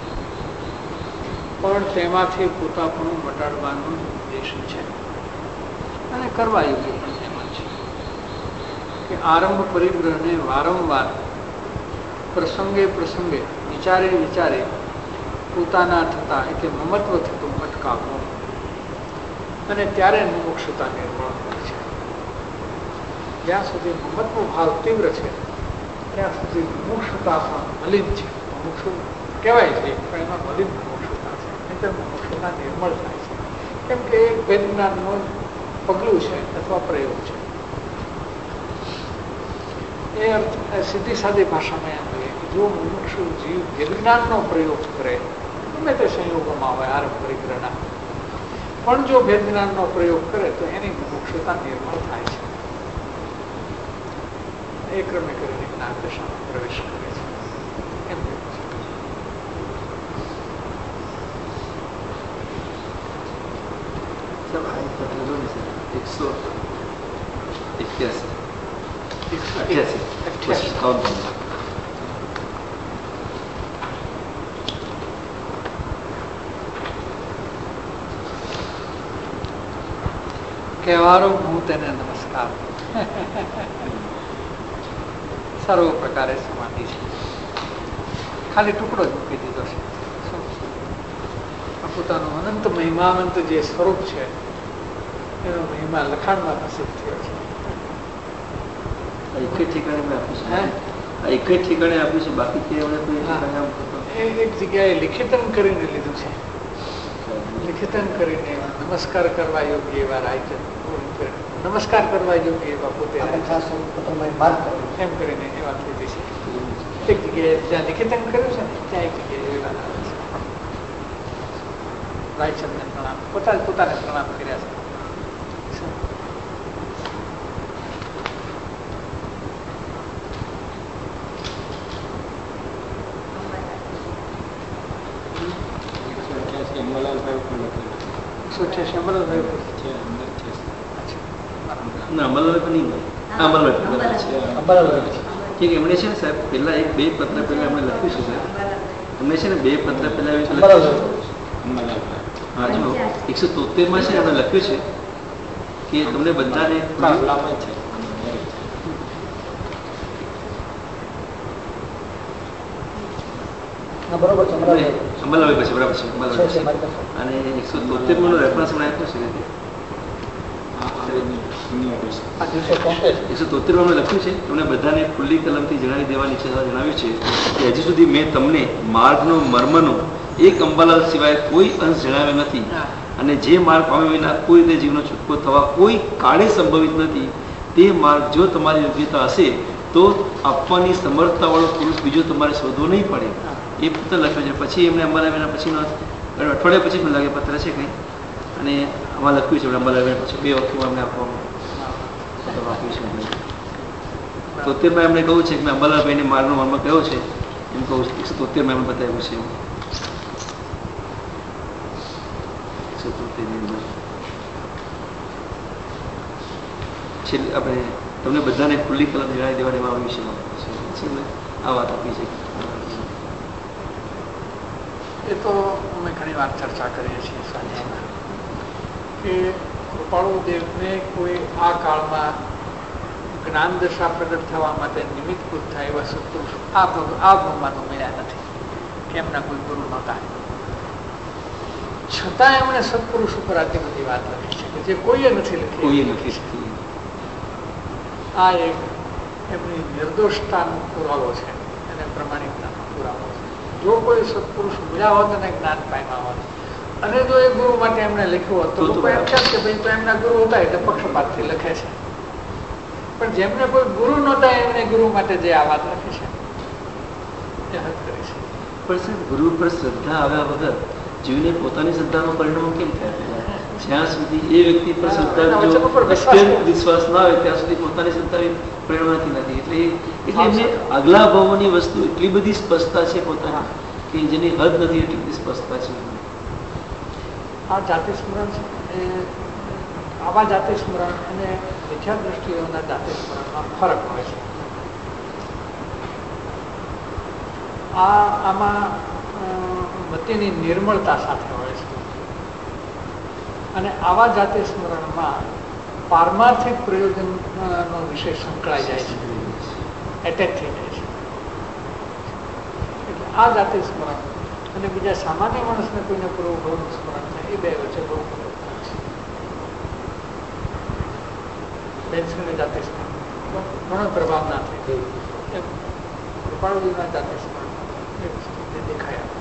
પણ તેમાંથી પોતાપણું મટાડવાનો ઉદ્દેશ છે અને કરવા યોગ્ય પણ એમાં છે કે આરંભ પરિગ્રહને વારંવાર પ્રસંગે પ્રસંગે વિચારે પોતાના થતા એટલે મમત્વ થતું અટકાવવું અને ત્યારે મુમુક્ષુતા નિર્મળ હોય છે. જ્યાં સુધી મમત્વ ભાવ તીવ્ર છે ત્યાં સુધી મુમુક્ષુતા પણ મલિન છે. મુમુક્ષુ કહેવાય છે પણ એમાં મલિન મુમુક્ષુતા છે, નહીં મુમુક્ષુતા નિર્મળ થાય છે. કેમ કે એક વેદ જ્ઞાનનું પગલું છે અથવા પ્રયોગ છે. એ અર્થ સીધી સાદી ભાષામાં એમ કહીએ કે જો મુમુક્ષુ જીવ વેદજ્ઞાનનો પ્રયોગ કરે ગમે તે સંયોગોમાં હોય આરંભ પરિગ્રહના, પણ જો વેદજ્ઞાનનો પ્રયોગ કરે તો એની મુમુક્ષુતા નિર્મળ થાય છે. એ ક્રમે કરીને જ્ઞાન દશામાં પ્રવેશ કરે છે એમ કહ્યું છે. કહેવારો હું તેને નમસ્કાર. સર્વ પ્રકારે સમાધિ છે. ખાલી ટુકડો જ મૂકી દીધો છે. પોતાનું અનંત મહિમાવંત જે સ્વરૂપ છે એનો મહિમા લખાણમાં પ્રસિદ્ધ થયો છે. એક જ ઠેકાણે આપ્યું છે, બાકી એક જગ્યાએ લિખિતન કરીને લીધું છે. લિખિતન કરીને નમસ્કાર કરવા યોગ્ય એવા રાય નમસ્કાર કરવા યોગ્ય એવા પોતે એમ કરીને એ વાત લીધી છે. એક જગ્યાએ જ્યાં લિખિતન કર્યું છે ને ત્યાં એક જગ્યાએ એ વાત આવે છે. રાયચંદને પ્રણામ, પોતાને પ્રણામ કર્યા છે. એમણે છે ને સાહેબ પહેલા 2 પત્ર પહેલા એમણે લખ્યું છે સાહેબ. એમણે છે ને 2 પત્ર પહેલા હા જો 173માં છે એમણે લખ્યું છે કે તમને બધાને બરોબર છે, અંબાલાલ પછી બરાબર છે. અને 173માં રેફરન્સ એમણે આપ્યો છે. 173માં લખ્યું છે તમને બધાને ખુલ્લી કલમથી જણાવી દેવાની ઈચ્છા જણાવ્યું છે કે હજી સુધી મેં તમને માર્ગનો મર્મનો એક અંબાલાલ સિવાય કોઈ અંશ જણાવ્યો નથી અને જે માર્ગ પામ્યા વિના કોઈ રીતે જીવનો છૂટકો થવા કોઈ કાળે સંભવિત નથી. તે માર્ગ જો તમારી યોગ્યતા હશે તો આપવાની સમર્થતાવાળો પુરુષ બીજો તમારે શોધવો નહીં પડે. એ પત્ર લખ્યો છે. પછી એમને અંબાલાલભાઈના પછીનો અઠવાડિયા પછી મને લાગે પત્ર છે કંઈ, અને આમાં લખ્યું છે અંબાલાલભાઈ પછી 2 વાક્યમાં અમને આપવામાં આપ્યું છે. 73માં એમણે કહ્યું છે કે મેં અંબાલાલભાઈને મારનો મનમાં કહ્યો છે એમ કહું છું. 173માં એમણે બતાવ્યું છે. 173ની અંદર છેલ્લે આપણે તમને બધાને ખુલ્લી કલમ જણાવી દેવાની એમાં આવ્યું છે. આ વાત આપી છે. એ તો અમે ઘણી વાર ચર્ચા કરીએ છીએ સાંજે કે કૃપાળુદેવને કોઈ આ કાળમાં જ્ઞાન દશા પ્રગટ થવા માટે નિમિત્તભૂત થાય એવા સત્પુરુષ આ ભગવાન મળ્યા નથી કે એમના કોઈ ગુરુ નહોતા. છતાં એમણે સત્પુરુષ ઉપર આટલી બધી વાત લખી છે કે જે કોઈએ નથી લખી. આ એક એમની નિર્દોષતાનો પુરાવો છે અને પ્રમાણિકતાનો પુરાવો છે. જો કોઈ સત્પુરુષ મળ્યા હોત અને જ્ઞાન પામ્યા હોત અને જો એ ગુરુ માટે એમણે લખ્યું હોત તો લોકો એમ કહે કે ભાઈ તો એમના ગુરુ હતા એટલે પક્ષપાતથી લખે છે. પણ જેમને કોઈ ગુરુ નહોતા એમને ગુરુ માટે જે આ વાત લખી છે એ હદ કરી છે. પણ સાહેબ, ગુરુ પર શ્રદ્ધા આવ્યા વગર જીવને પોતાની શ્રદ્ધાનું પરિણામ કેમ થાય? જ્યાં સુધી એ વ્યક્તિ પર શ્રદ્ધા વિશ્વાસ ના હોય ત્યાં સુધી પોતાની શ્રદ્ધા પ્રેરણાથી નથી. એટલે એમને આગલા ભાવોની વસ્તુ એટલી બધી સ્પષ્ટતા છે પોતાના કે જેની હદ નથી એટલી બધી સ્પષ્ટતા છે. આ જાતિ સ્મરણ છે એ આવા જાતિ સ્મરણ અને મિથ્યા દ્રષ્ટિઓના જાતિ સ્મરણમાં ફરક હોય છે. આમાં મતિની નિર્મળતા સાથે હોય છે અને આવા જાતિ સ્મરણમાં પારમાર્થિક પ્રયોજનનો વિષય સંકળાઈ જાય છે, એટેચ થઈ જાય છે. એટલે આ જાતિ સ્મરણ અને બીજા સામાન્ય માણસને કોઈને પૂર્વભાવનું સ્મરણ થાય એ બે વચ્ચે બહુ ફરક છે. બેન્સની જાતિ સ્મરણ ઘણો પ્રભાવ ના થાય એમ કૃપાળુજીના જાતિ સ્મરણ એ વસ્તુ દેખાયા.